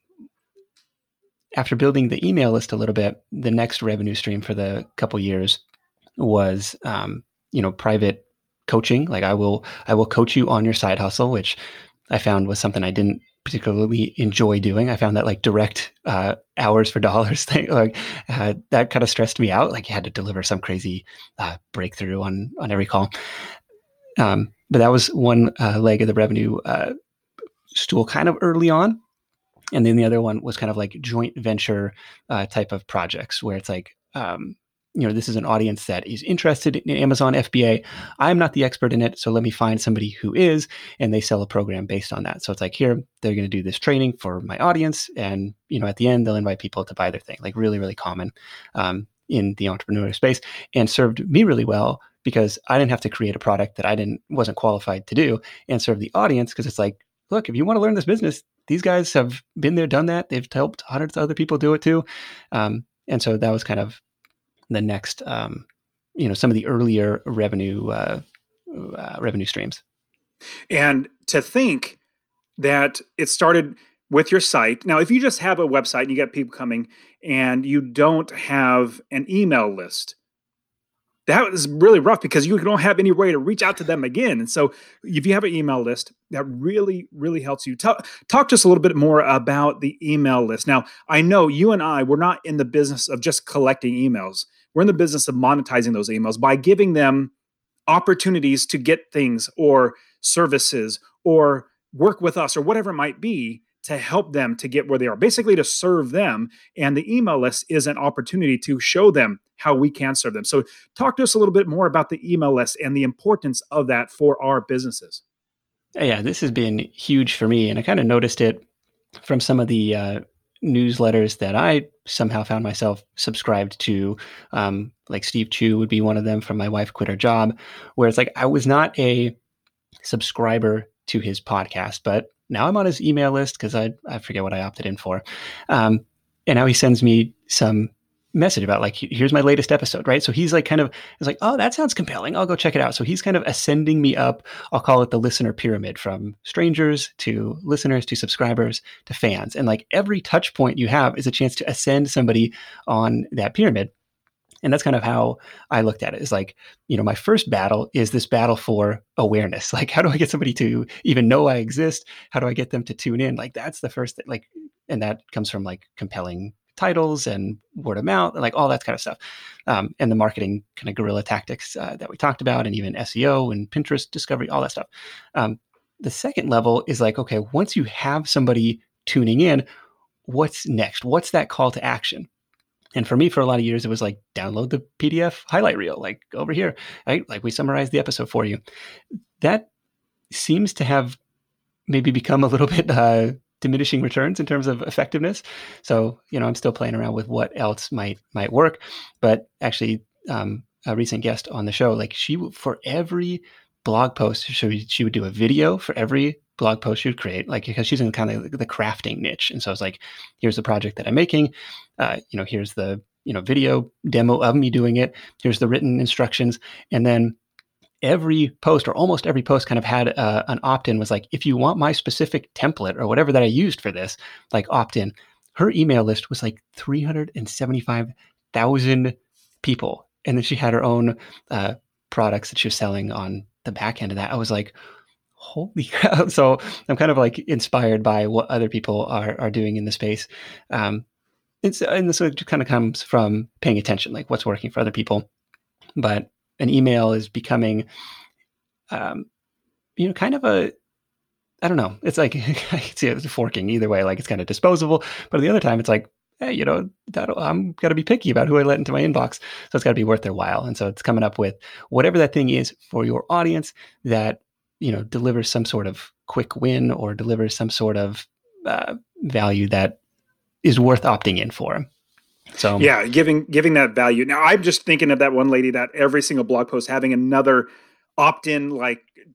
After building the email list a little bit, the next revenue stream for the couple years was, um, you know, private coaching. Like I will, I will coach you on your side hustle, which I found was something I didn't particularly enjoy doing. I found that like direct uh, hours for dollars thing, like uh, that kind of stressed me out. Like you had to deliver some crazy uh, breakthrough on on every call. Um, but that was one uh, leg of the revenue uh, stool, kind of early on. And then the other one was kind of like joint venture uh, type of projects where it's like, um, you know, this is an audience that is interested in Amazon F B A. I'm not the expert in it, so let me find somebody who is, and they sell a program based on that. So it's like, here, they're going to do this training for my audience, and, you know, at the end, they'll invite people to buy their thing. Like really, really common um, in the entrepreneurial space, and served me really well because I didn't have to create a product that I didn't wasn't qualified to do, and serve the audience because it's like, look, if you want to learn this business, these guys have been there, done that. They've helped hundreds of other people do it too. Um, and so that was kind of the next, um, you know, some of the earlier revenue uh, uh, revenue streams. And to think that it started with your site. Now, if you just have a website and you get people coming and you don't have an email list, that is really rough because you don't have any way to reach out to them again. And so if you have an email list, that really, really helps you. Talk, talk to us a little bit more about the email list. Now, I know you and I, we're not in the business of just collecting emails. We're in the business of monetizing those emails by giving them opportunities to get things or services or work with us or whatever it might be to help them to get where they are, basically to serve them. And the email list is an opportunity to show them how we can serve them. So talk to us a little bit more about the email list and the importance of that for our businesses. Yeah, this has been huge for me. And I kind of noticed it from some of the uh, newsletters that I somehow found myself subscribed to. Um, like Steve Chu would be one of them from My Wife Quit Her Job, where it's like I was not a subscriber to his podcast, but now I'm on his email list because I I forget what I opted in for. Um, and now he sends me some message about like, here's my latest episode, right? So he's like kind of, it's like, oh, that sounds compelling. I'll go check it out. So he's kind of ascending me up. I'll call it the listener pyramid, from strangers to listeners to subscribers to fans. And like every touch point you have is a chance to ascend somebody on that pyramid. And that's kind of how I looked at it. Is like, you know, my first battle is this battle for awareness. Like, how do I get somebody to even know I exist? How do I get them to tune in? Like, that's the first thing. Like, and that comes from like compelling titles and word of mouth, and like all that kind of stuff. Um, and the marketing kind of guerrilla tactics uh, that we talked about, and even S E O and Pinterest discovery, all that stuff. Um, the second level is like, okay, once you have somebody tuning in, what's next? What's that call to action? And for me, for a lot of years, it was like, download the P D F highlight reel, like over here, right? Like we summarized the episode for you. That seems to have maybe become a little bit uh, diminishing returns in terms of effectiveness. So, you know, I'm still playing around with what else might might work. But actually, um, a recent guest on the show, like she, for every blog post, she, she would do a video for every blog post she would create, like, because she's in kind of the crafting niche. And so it's like, here's the project that I'm making. Uh, you know, here's the, you know, video demo of me doing it. Here's the written instructions. And then every post, or almost every post, kind of had uh, an opt-in, was like, if you want my specific template or whatever that I used for this, like opt in. Her email list was like three hundred seventy-five thousand people. And then she had her own uh, products that she was selling on the back end of that. I was like, holy cow. So I'm kind of like inspired by what other people are are doing in the space. Um, it's, and this kind of comes from paying attention, like what's working for other people. But an email is becoming, um, you know, kind of a, I don't know. It's like, I see it as forking either way. Like it's kind of disposable, but at the other time it's like, hey, you know, that I'm got to be picky about who I let into my inbox. So it's got to be worth their while. And so it's coming up with whatever that thing is for your audience that, you know, delivers some sort of quick win or delivers some sort of uh, value that is worth opting in for. So yeah, giving giving that value. Now I'm just thinking of that one lady that every single blog post having another opt-in like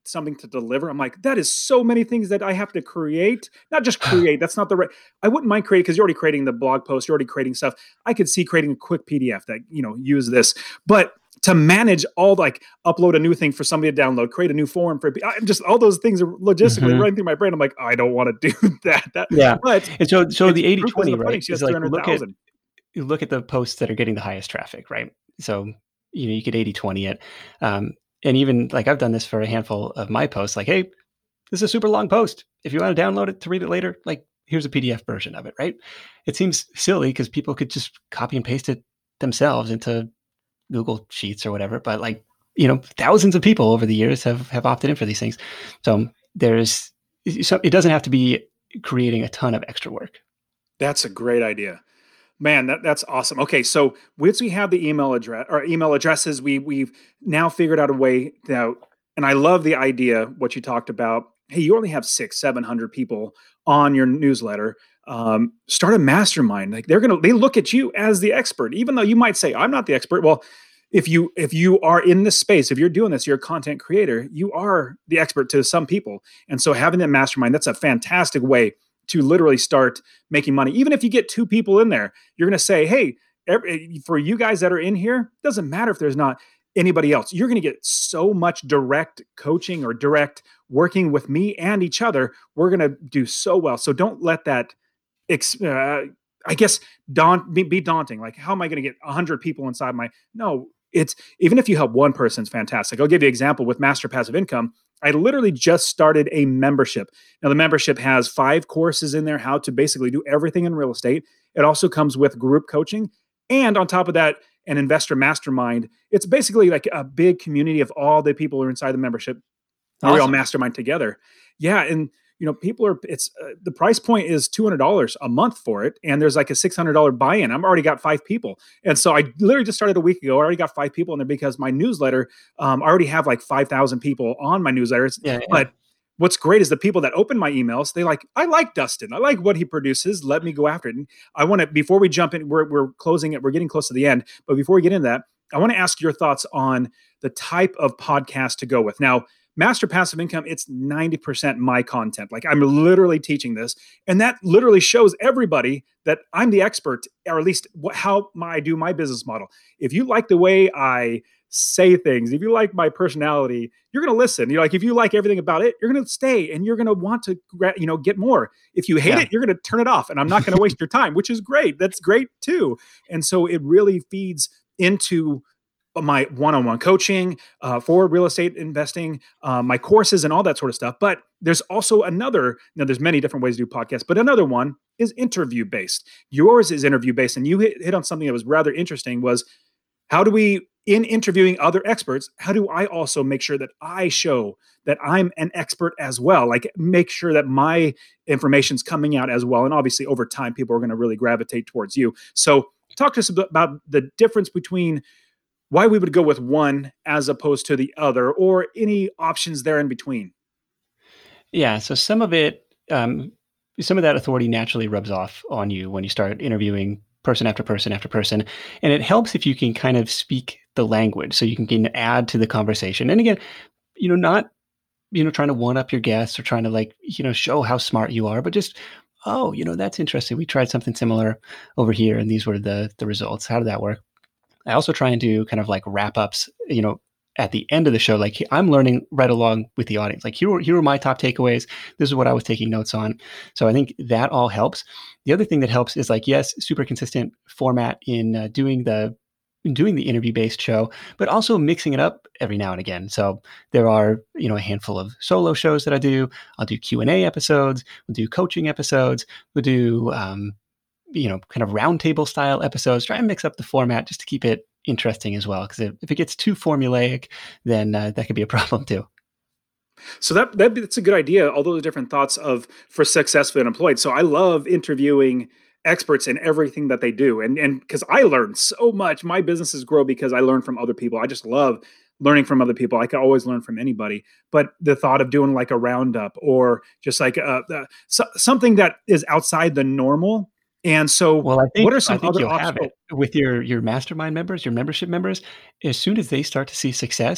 something to deliver. I'm like, that is so many things that I have to create. Not just create. That's not the right. I wouldn't mind creating because you're already creating the blog post. You're already creating stuff. I could see creating a quick P D F that, you know, use this. But to manage all, like, upload a new thing for somebody to download, create a new form for I'm just all those things are logistically Mhm. running through my brain. I'm like, I don't want to do that. that Yeah. but And so so the eighty proof is in twenty, the pudding. right, She has is like look at three hundred thousand. you look at the posts that are getting the highest traffic, right? So, you know, you could eighty twenty it. Um, and even like I've done this for a handful of my posts, like, hey, this is a super long post. If you want to download it to read it later, like here's a P D F version of it, right? It seems silly because people could just copy and paste it themselves into Google Sheets or whatever, but like, you know, thousands of people over the years have have opted in for these things. So there's so it doesn't have to be creating a ton of extra work. That's a great idea. Man, that, that's awesome. Okay, so once we have the email address or email addresses, we we've now figured out a way now, and I love the idea what you talked about. Hey, you only have six, seven hundred people on your newsletter. Um, start a mastermind. Like they're gonna they look at you as the expert, even though you might say I'm not the expert. Well, if you if you are in this space, if you're doing this, you're a content creator, you are the expert to some people. And so having that mastermind, that's a fantastic way to literally start making money. Even if you get two people in there, you're going to say, hey, every, for you guys that are in here, doesn't matter if there's not anybody else. You're going to get so much direct coaching or direct working with me and each other. We're going to do so well. So don't let that, ex- uh, I guess, daunt, be, be daunting. Like, how am I going to get one hundred people inside my, no, it's, even if you help one person, it's fantastic. I'll give you an example with Master Passive Income. I literally just started a membership. Now, the membership has five courses in there, how to basically do everything in real estate. It also comes with group coaching. And on top of that, an investor mastermind. It's basically like a big community of all the people who are inside the membership. Awesome. We all mastermind together. Yeah. And, you know, people are, it's, uh, the price point is two hundred dollars a month for it. And there's like a six hundred dollars buy-in. I'm already got five people. And so I literally just started a week ago. I already got five people in there because my newsletter, um, I already have like five thousand people on my newsletters. Yeah, yeah. But what's great is the people that open my emails, they like, I like Dustin. I like what he produces. Let me go after it. And I want to, before we jump in, we're, we're closing it. We're getting close to the end. But before we get into that, I want to ask your thoughts on the type of podcast to go with. Now, Master Passive Income, it's ninety percent my content. Like I'm literally teaching this. And that literally shows everybody that I'm the expert, or at least what, how my, I do my business model. If you like the way I say things, if you like my personality, you're going to listen. You're like, if you like everything about it, you're going to stay and you're going to want to, you know, get more. If you hate Yeah. it, you're going to turn it off and I'm not going to waste your time, which is great. That's great too. And so it really feeds into my one-on-one coaching uh, for real estate investing, uh, my courses and all that sort of stuff. But there's also another, now there's many different ways to do podcasts, but another one is interview based. Yours is interview based. And you hit, hit on something that was rather interesting was how do we, in interviewing other experts, how do I also make sure that I show that I'm an expert as well? Like make sure that my information's coming out as well. And obviously over time, people are going to really gravitate towards you. So talk to us about the difference between why we would go with one as opposed to the other, or any options there in between. Yeah. So some of it, um, some of that authority naturally rubs off on you when you start interviewing person after person after person. And it helps if you can kind of speak the language so you can, can add to the conversation. And again, you know, not, you know, trying to one up your guests or trying to like, you know, show how smart you are, but just, oh, you know, that's interesting. We tried something similar over here and these were the the results. How did that work? I also try and do kind of like wrap ups, you know, at the end of the show. Like I'm learning right along with the audience. Like here, here are my top takeaways. This is what I was taking notes on. So I think that all helps. The other thing that helps is like, yes, super consistent format in uh, doing the in doing the interview based show, but also mixing it up every now and again. So there are, you know, a handful of solo shows that I do. I'll do Q and A episodes. We'll do coaching episodes. We'll do, um, you know, kind of roundtable style episodes, try and mix up the format just to keep it interesting as well. Because if it gets too formulaic, then uh, that could be a problem too. So that, that that's a good idea. All those different thoughts of for successfully unemployed. So I love interviewing experts in everything that they do. And and because I learn so much, my businesses grow because I learn from other people. I just love learning from other people. I can always learn from anybody. But the thought of doing like a roundup or just like uh, uh, so, something that is outside the normal. And so well, I think, what are some I think other you'll options? have it with your, your mastermind members, your membership members, as soon as they start to see success,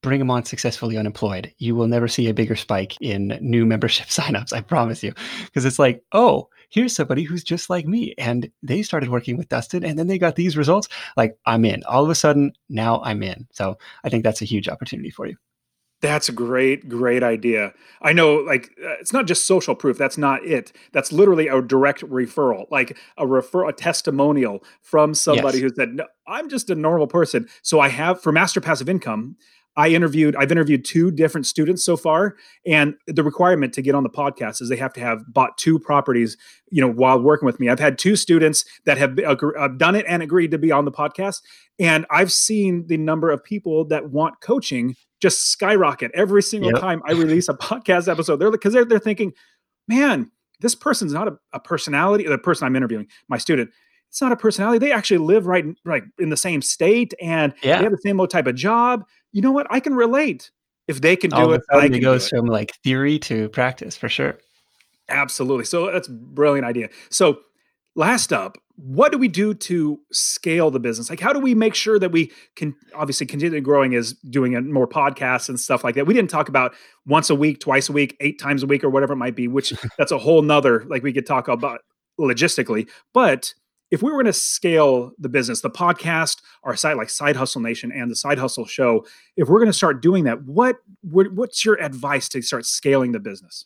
bring them on Successfully Unemployed. You will never see a bigger spike in new membership signups, I promise you. Because it's like, oh, here's somebody who's just like me. And they started working with Dustin and then they got these results. Like, I'm in. All of a sudden, now I'm in. So I think that's a huge opportunity for you. That's a great, great idea. I know, like, uh, it's not just social proof. That's not it. That's literally a direct referral, like a refer, a testimonial from somebody Yes. who said, no, I'm just a normal person. So I have, for Master Passive Income, I interviewed, I've interviewed two different students so far. And the requirement to get on the podcast is they have to have bought two properties, you know, while working with me. I've had two students that have uh, done it and agreed to be on the podcast. And I've seen the number of people that want coaching just skyrocket every single Yep. time I release a podcast episode. They're because they're, they're thinking, man, this person's not a, a personality. The person I'm interviewing, my student, it's not a personality. They actually live right, right in the same state and Yeah. they have the same type of job. You know what? I can relate. If they can do All it, of a sudden I it can do goes it. from like theory to practice for sure. Absolutely. So that's a brilliant idea. So last up, what do we do to scale the business? Like, how do we make sure that we can obviously continue growing as doing more podcasts and stuff like that? We didn't talk about once a week, twice a week, eight times a week, or whatever it might be, which that's a whole nother, like we could talk about logistically. But if we were going to scale the business, the podcast, our site like Side Hustle Nation and the Side Hustle Show, if we're going to start doing that, what, what what's your advice to start scaling the business?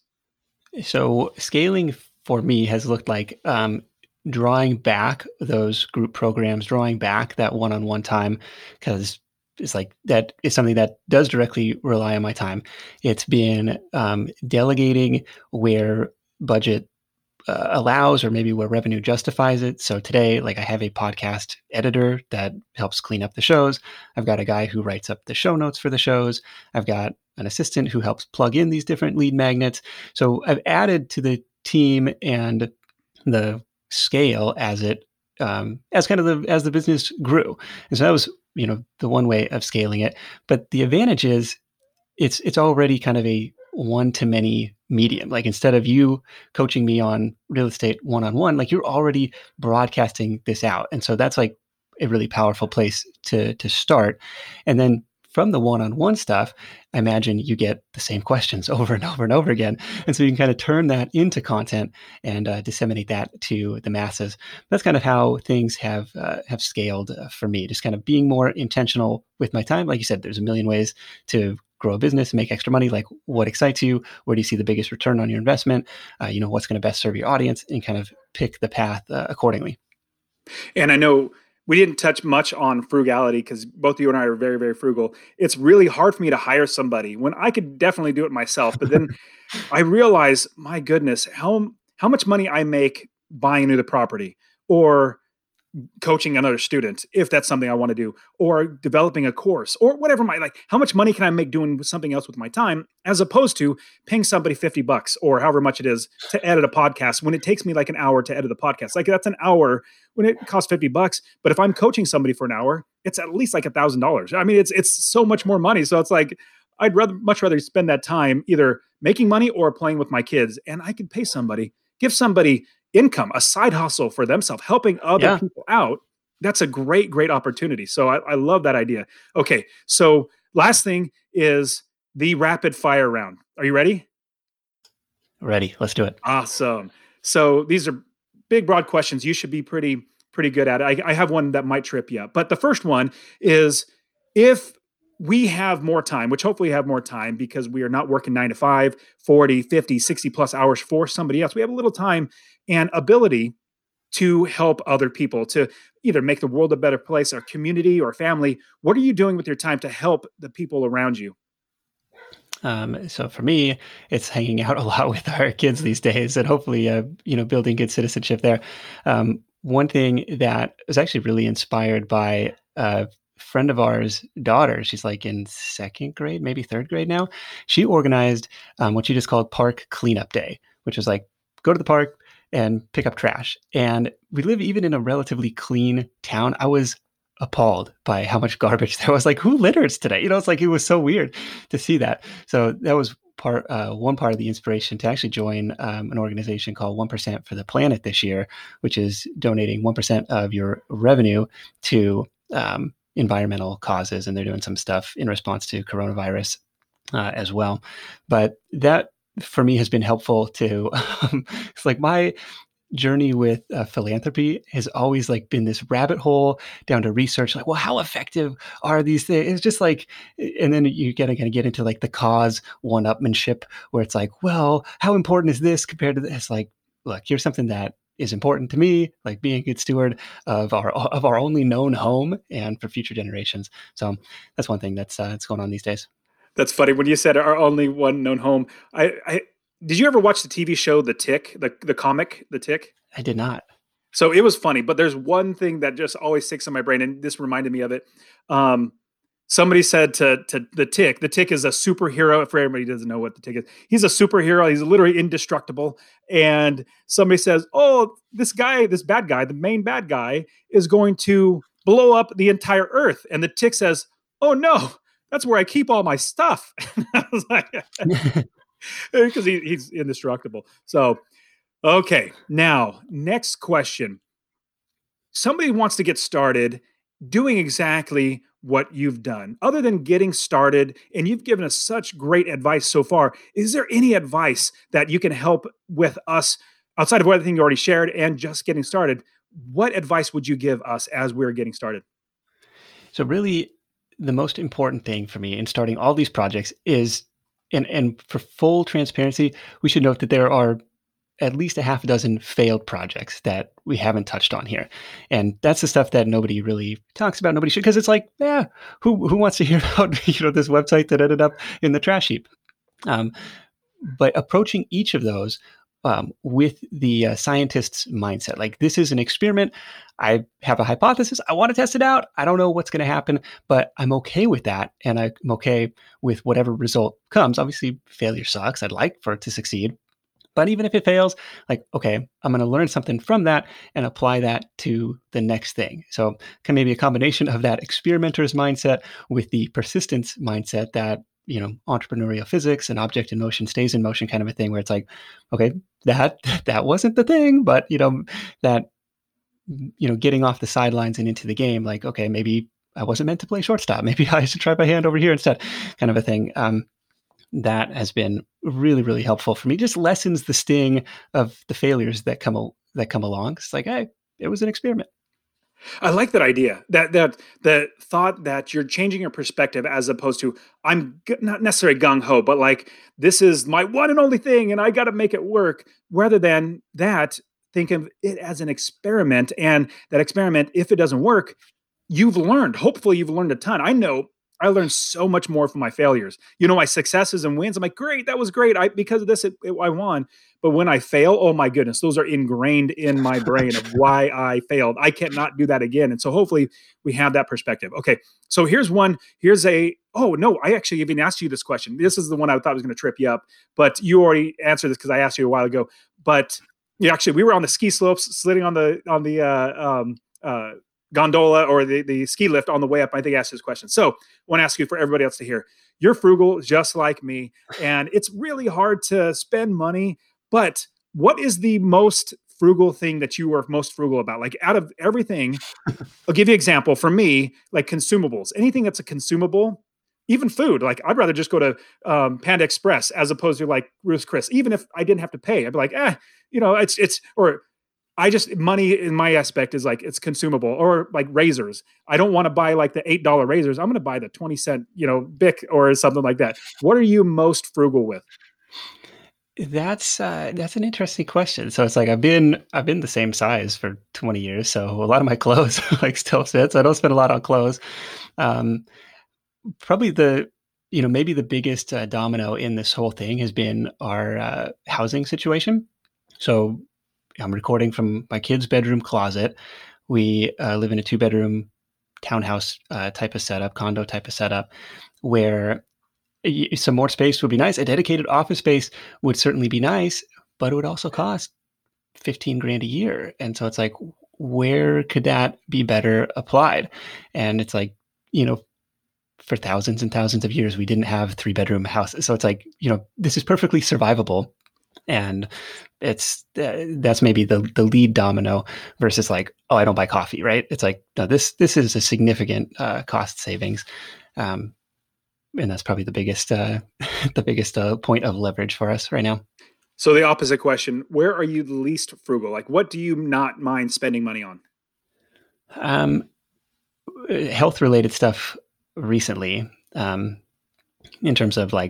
So scaling for me has looked like um, drawing back those group programs, drawing back that one-on-one time, because it's like that is something that does directly rely on my time. It's been um, delegating where budget uh, allows, or maybe where revenue justifies it. So today, like I have a podcast editor that helps clean up the shows. I've got a guy who writes up the show notes for the shows. I've got an assistant who helps plug in these different lead magnets. So I've added to the team and the scale as it um, as kind of the as the business grew. And so that was, you know, the one way of scaling it. But the advantage is it's it's already kind of a one to many medium. Like instead of you coaching me on real estate one-on-one, like you're already broadcasting this out. And so that's like a really powerful place to to start. And then from the one-on-one stuff, I imagine you get the same questions over and over and over again. And so you can kind of turn that into content and uh, disseminate that to the masses. That's kind of how things have uh, have scaled uh, for me, just kind of being more intentional with my time. Like you said, there's a million ways to grow a business and make extra money. Like what excites you? Where do you see the biggest return on your investment? Uh, you know, what's going to best serve your audience, and kind of pick the path uh, accordingly. And I know we didn't touch much on frugality because both you and I are very, very frugal. It's really hard for me to hire somebody when I could definitely do it myself. But then I realize, my goodness, how how much money I make buying a new property, or coaching another student, if that's something I want to do, or developing a course, or whatever my, like, how much money can I make doing something else with my time, as opposed to paying somebody fifty bucks or however much it is to edit a podcast when it takes me like an hour to edit the podcast. Like that's an hour when it costs fifty bucks. But if I'm coaching somebody for an hour, it's at least like a thousand dollars. I mean, it's, it's so much more money. So it's like, I'd rather, much rather spend that time either making money or playing with my kids. And I could pay somebody, give somebody income, a side hustle for themselves, helping other Yeah. people out. That's a great, great opportunity. So I, I love that idea. Okay. So last thing is the rapid fire round. Are you ready? Ready. Let's do it. Awesome. So these are big, broad questions. You should be pretty, pretty good at it. I, I have one that might trip you up. But the first one is, if we have more time, which hopefully we have more time because we are not working nine to five, forty, fifty, sixty plus hours for somebody else. We have a little time and ability to help other people, to either make the world a better place, our community or family. What are you doing with your time to help the people around you? Um, so for me, it's hanging out a lot with our kids these days, and hopefully, uh, you know, building good citizenship there. Um, one thing that was actually really inspired by a friend of ours' daughter, she's like in second grade, maybe third grade now. She organized um, what she just called Park Cleanup Day, which was like, go to the park and pick up trash. And we live even in a relatively clean town. I was appalled by how much garbage there was. Like, who litters today? You know, it's like, it was so weird to see that. So that was part, uh, one part of the inspiration to actually join um, an organization called one percent for the Planet this year, which is donating one percent of your revenue to, um, environmental causes, and they're doing some stuff in response to coronavirus uh, as well. But that for me has been helpful to, um, it's like my journey with uh, philanthropy has always like been this rabbit hole down to research, like, well, how effective are these things? It's just like, and then you get to get into like the cause one-upmanship, where it's like, well, how important is this compared to this? It's like, look, here's something that is important to me, like being a good steward of our of our only known home and for future generations. So that's one thing that's uh, that's going on these days. That's funny. When you said our only one known home, I, I did you ever watch the T V show The Tick, the the comic The Tick? I did not. So it was funny, but there's one thing that just always sticks in my brain, and this reminded me of it. Um, somebody said to to the Tick, the Tick is a superhero. For everybody who doesn't know what the Tick is, he's a superhero. He's literally indestructible. And somebody says, "Oh, this guy, this bad guy, the main bad guy, is going to blow up the entire Earth." And the Tick says, "Oh no, that's where I keep all my stuff." I was like, because he, he's indestructible. So, okay. Now, next question. Somebody wants to get started doing exactly what you've done. Other than getting started, and you've given us such great advice so far, is there any advice that you can help with us outside of everything you already shared and just getting started? What advice would you give us as we're getting started? So really, the most important thing for me in starting all these projects is, and, and for full transparency, we should note that there are at least a half a dozen failed projects that we haven't touched on here. And that's the stuff that nobody really talks about. Nobody should, because it's like, yeah, who who wants to hear about, you know, this website that ended up in the trash heap? Um, but approaching each of those um, with the uh, scientist's mindset, like, this is an experiment. I have a hypothesis. I want to test it out. I don't know what's going to happen, but I'm okay with that. And I'm okay with whatever result comes. Obviously, failure sucks. I'd like for it to succeed. But even if it fails, like, okay, I'm going to learn something from that and apply that to the next thing. So kind of maybe a combination of that experimenter's mindset with the persistence mindset that, you know, entrepreneurial physics and object in motion stays in motion kind of a thing, where it's like, okay, that that wasn't the thing, but, you know, that, you know, getting off the sidelines and into the game, like, okay, maybe I wasn't meant to play shortstop. Maybe I should try my hand over here instead, kind of a thing. Um, that has been really, really helpful for me. Just lessens the sting of the failures that come al- that come along. It's like, hey, it was an experiment. I like that idea. That that the thought that you're changing your perspective, as opposed to, I'm g- not necessarily gung ho, but like, this is my one and only thing, and I got to make it work. Rather than that, think of it as an experiment, and that experiment, if it doesn't work, you've learned. Hopefully, you've learned a ton. I know I learned so much more from my failures. You know, my successes and wins, I'm like, great, that was great. I because of this, it, it, I won. But when I fail, oh my goodness, those are ingrained in my brain of why I failed. I cannot do that again. And so hopefully we have that perspective. Okay, so here's one. Here's a, oh no, I actually even asked you this question. This is the one I thought was going to trip you up, but you already answered this because I asked you a while ago. But yeah, actually, we were on the ski slopes, sliding on the, on the, uh, um, uh, gondola or the, the ski lift on the way up. I think I asked this question. So I want to ask you for everybody else to hear. You're frugal just like me, and it's really hard to spend money, but what is the most frugal thing that you are most frugal about? Like, out of everything, I'll give you an example. For me, like consumables, anything that's a consumable, even food, like I'd rather just go to um, Panda Express as opposed to like Ruth's Chris. Even if I didn't have to pay, I'd be like, eh, you know, it's, it's, or I just, money in my aspect is like, it's consumable. Or like razors. I don't want to buy like the eight dollar razors. I'm going to buy the twenty cent, you know, Bic or something like that. What are you most frugal with? That's uh, that's an interesting question. So it's like, I've been I've been the same size for twenty years. So a lot of my clothes like still fits. I don't spend a lot on clothes. Um, probably the, you know, maybe the biggest uh, domino in this whole thing has been our uh, housing situation. So I'm recording from my kid's bedroom closet. We uh, live in a two bedroom townhouse uh, type of setup, condo type of setup, where y- some more space would be nice. A dedicated office space would certainly be nice, but it would also cost fifteen grand a year. And so it's like, where could that be better applied? And it's like, you know, for thousands and thousands of years, we didn't have three bedroom houses. So it's like, you know, this is perfectly survivable. And it's uh, that's maybe the the lead domino versus like, oh, I don't buy coffee, right? It's like, no, this this is a significant uh, cost savings, um, and that's probably the biggest uh, the biggest uh, point of leverage for us right now. So the opposite question: where are you the least frugal? Like, what do you not mind spending money on? Um, health related stuff recently, um, in terms of like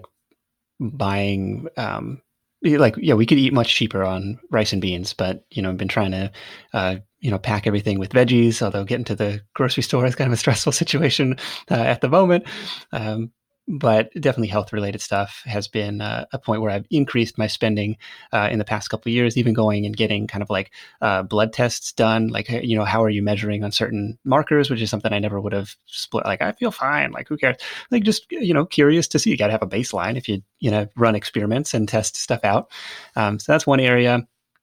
buying. Um, like yeah, we could eat much cheaper on rice and beans, but you know, I've been trying to uh, you know pack everything with veggies. Although getting to the grocery store is kind of a stressful situation uh, at the moment. Um, but definitely health related stuff has been uh, a point where I've increased my spending uh, in the past couple of years, even going and getting kind of like uh, blood tests done. Like, you know, how are you measuring on certain markers, which is something I never would have split. Like, I feel fine. Like, who cares? Like, just, you know, curious to see. You got to have a baseline if you, you know, run experiments and test stuff out. Um, so that's one area.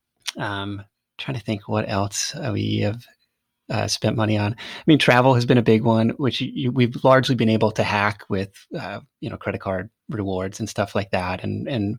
Um, trying to think what else we have Uh, spent money on. I mean, travel has been a big one, which you, we've largely been able to hack with, uh, you know, credit card rewards and stuff like that, and and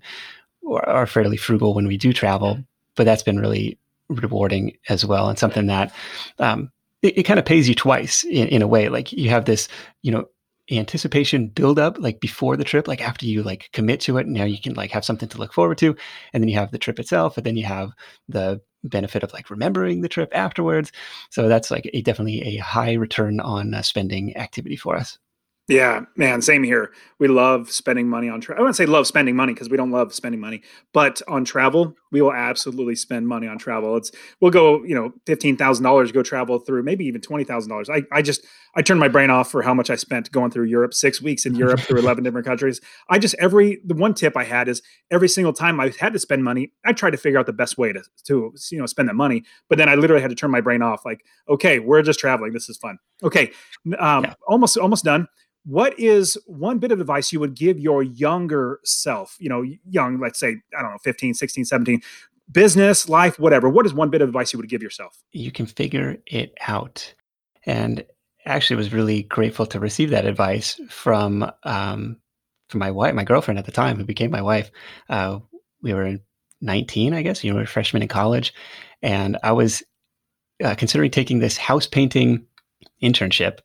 are fairly frugal when we do travel. But that's been really rewarding as well, and something that um, it, it kind of pays you twice in, in a way. Like you have this, you know, anticipation build up like before the trip, like after you like commit to it, now you can like have something to look forward to, and then you have the trip itself, and then you have the benefit of like remembering the trip afterwards. So that's like a definitely a high return on uh, spending activity for us. Yeah, man, same here. We love spending money on travel. I wouldn't say love spending money because we don't love spending money, but on travel, we will absolutely spend money on travel. It's we'll go, you know, fifteen thousand dollars go travel through, maybe even twenty thousand dollars. I I just I turned my brain off for how much I spent going through Europe, six weeks in Europe through eleven different countries. I just every the one tip I had is every single time I had to spend money, I tried to figure out the best way to to you know spend that money. But then I literally had to turn my brain off. Like, okay, we're just traveling. This is fun. Okay, um, Yeah. almost almost done. What is one bit of advice you would give your younger self, you know, young, let's say, I don't know, fifteen, sixteen, seventeen, business, life, whatever. What is one bit of advice you would give yourself? You can figure it out. And actually was really grateful to receive that advice from um, from my wife, my girlfriend at the time, who became my wife. Uh, we were nineteen, I guess, you know, we were freshmen in college. And I was uh, considering taking this house painting internship.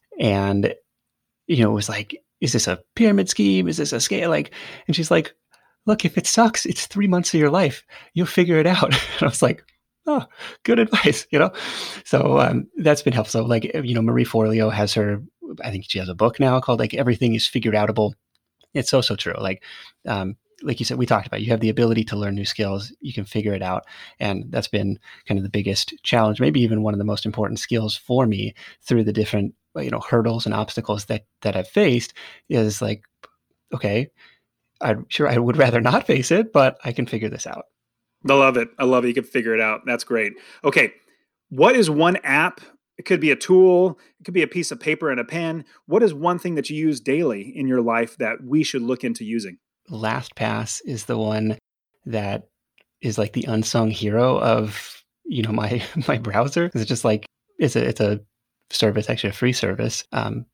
And you know, it was like, is this a pyramid scheme? Is this a scale? Like, and she's like, look, if it sucks, it's three months of your life. You'll figure it out. And I was like, oh, good advice, you know? So um, that's been helpful. So like, you know, Marie Forleo has her, I think she has a book now called like Everything is Figure Outable. It's so, so true. Like, um, like you said, we talked about, you have the ability to learn new skills. You can figure it out. And that's been kind of the biggest challenge, maybe even one of the most important skills for me through the different, you know, hurdles and obstacles that, that I've faced is like, okay, I'm sure I would rather not face it, but I can figure this out. I love it. I love it. You can figure it out. That's great. Okay. What is one app? It could be a tool. It could be a piece of paper and a pen. What is one thing that you use daily in your life that we should look into using? LastPass is the one that is like the unsung hero of, you know, my, my browser. It's just like, it's a, it's a service, actually a free service. Um,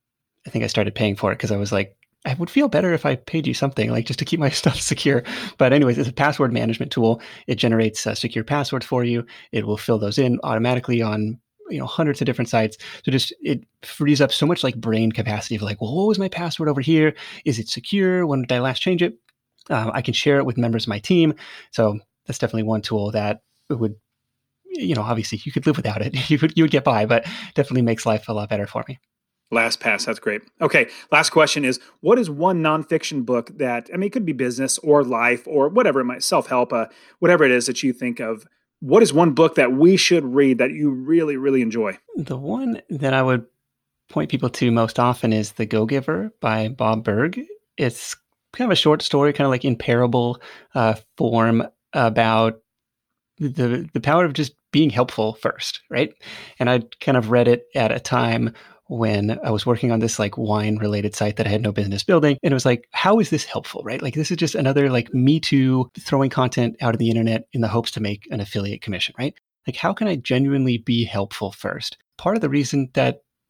I think I started paying for it because I was like, I would feel better if I paid you something, like just to keep my stuff secure. But anyways, it's a password management tool. It generates uh, secure passwords for you. It will fill those in automatically on, you know, hundreds of different sites. So just, it frees up so much like brain capacity of like, well, what was my password over here? Is it secure? When did I last change it? Um, I can share it with members of my team. So that's definitely one tool that would, you know, obviously you could live without it. You would, you would get by, but definitely makes life a lot better for me. LastPass, that's great. Okay, last question is, what is one nonfiction book that, I mean, it could be business or life or whatever it might, self-help, uh, whatever it is that you think of. What is one book that we should read that you really, really enjoy? The one that I would point people to most often is The Go-Giver by Bob Burg. It's kind of a short story, kind of like in parable uh, form about the the power of just being helpful first, right? And I kind of read it at a time when I was working on this like wine related site that I had no business building. And it was like, how is this helpful, right? Like this is just another like me too throwing content out of the internet in the hopes to make an affiliate commission, right? Like how can I genuinely be helpful first? Part of the reason that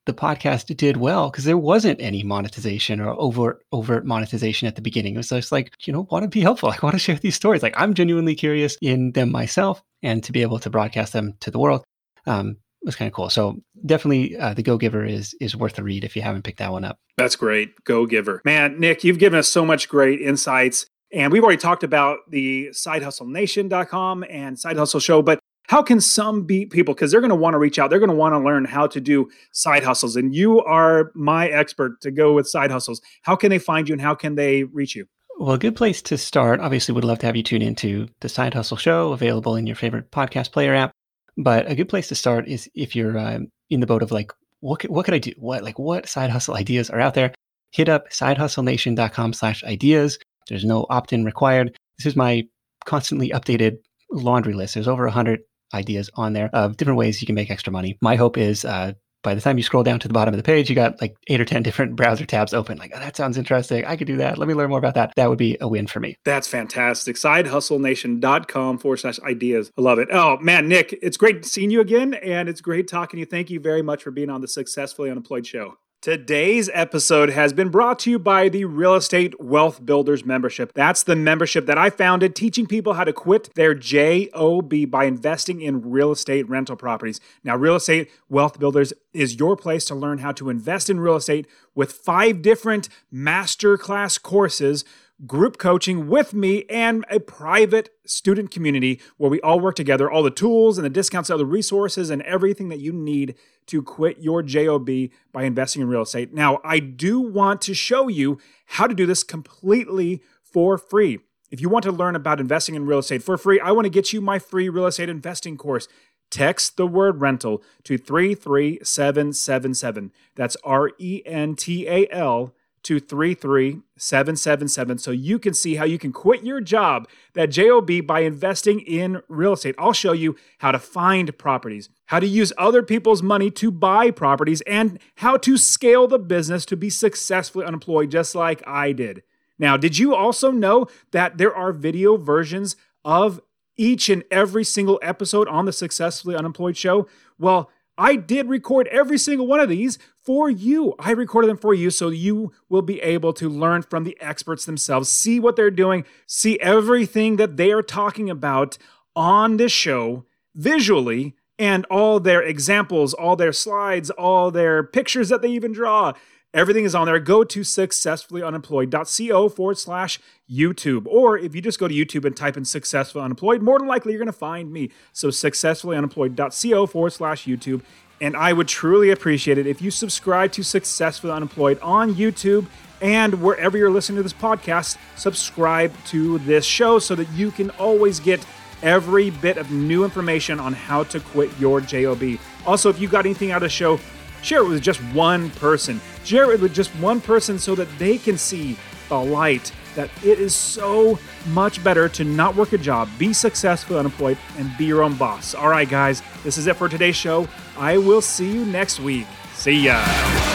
the podcast did well because there wasn't any monetization or overt overt monetization at the beginning. It was just like, you know, want to be helpful. I want to share these stories. Like I'm genuinely curious in them myself, and to be able to broadcast them to the world um, was kind of cool. So definitely uh, the Go Giver is is worth a read if you haven't picked that one up. That's great. Go Giver. Man, Nick, you've given us so much great insights. And we've already talked about the side hustle nation dot com and Side Hustle Show, but how can some be people, because they're going to want to reach out, they're going to want to learn how to do side hustles, and you are my expert to go with side hustles. How can they find you and how can they reach you? Well, a good place to start, obviously would love to have you tune into the Side Hustle Show, available in your favorite podcast player app. But a good place to start is if you're um, in the boat of like, what could, what could I do? What like what side hustle ideas are out there? Hit up side hustle nation dot com slash ideas. There's no opt-in required. This is my constantly updated laundry list. There's over one hundred ideas on there of different ways you can make extra money. My hope is uh, by the time you scroll down to the bottom of the page, you got like eight or ten different browser tabs open. Like, oh, that sounds interesting. I could do that. Let me learn more about that. That would be a win for me. That's fantastic. side hustle nation dot com forward slash ideas. I love it. Oh, man, Nick, it's great seeing you again, and it's great talking to you. Thank you very much for being on the Successfully Unemployed Show. Today's episode has been brought to you by the Real Estate Wealth Builders membership. That's the membership that I founded, teaching people how to quit their job by investing in real estate rental properties. Now, Real Estate Wealth Builders is your place to learn how to invest in real estate with five different masterclass courses, group coaching with me, and a private student community where we all work together, all the tools and the discounts, other resources, and everything that you need to quit your job by investing in real estate. Now, I do want to show you how to do this completely for free. If you want to learn about investing in real estate for free, I want to get you my free real estate investing course. Text the word rental to three three seven seven seven. That's R E N T A L to three three seven seven seven so you can see how you can quit your job, that job, by investing in real estate. I'll show you how to find properties, how to use other people's money to buy properties, and how to scale the business to be successfully unemployed just like I did. Now, did you also know that there are video versions of each and every single episode on the Successfully Unemployed Show? Well, I did record every single one of these for you. I recorded them for you so you will be able to learn from the experts themselves, see what they're doing, see everything that they are talking about on this show visually, and all their examples, all their slides, all their pictures that they even draw. Everything is on there. Go to successfully unemployed dot co forward slash YouTube. Or if you just go to YouTube and type in Successfully Unemployed, more than likely you're going to find me. So successfully unemployed dot co forward slash YouTube. And I would truly appreciate it if you subscribe to Successfully Unemployed on YouTube, and wherever you're listening to this podcast, subscribe to this show so that you can always get every bit of new information on how to quit your job. Also, if you got anything out of the show, share it with just one person. Share it with just one person so that they can see the light, that it is so much better to not work a job, be successful, unemployed, and be your own boss. All right, guys, this is it for today's show. I will see you next week. See ya.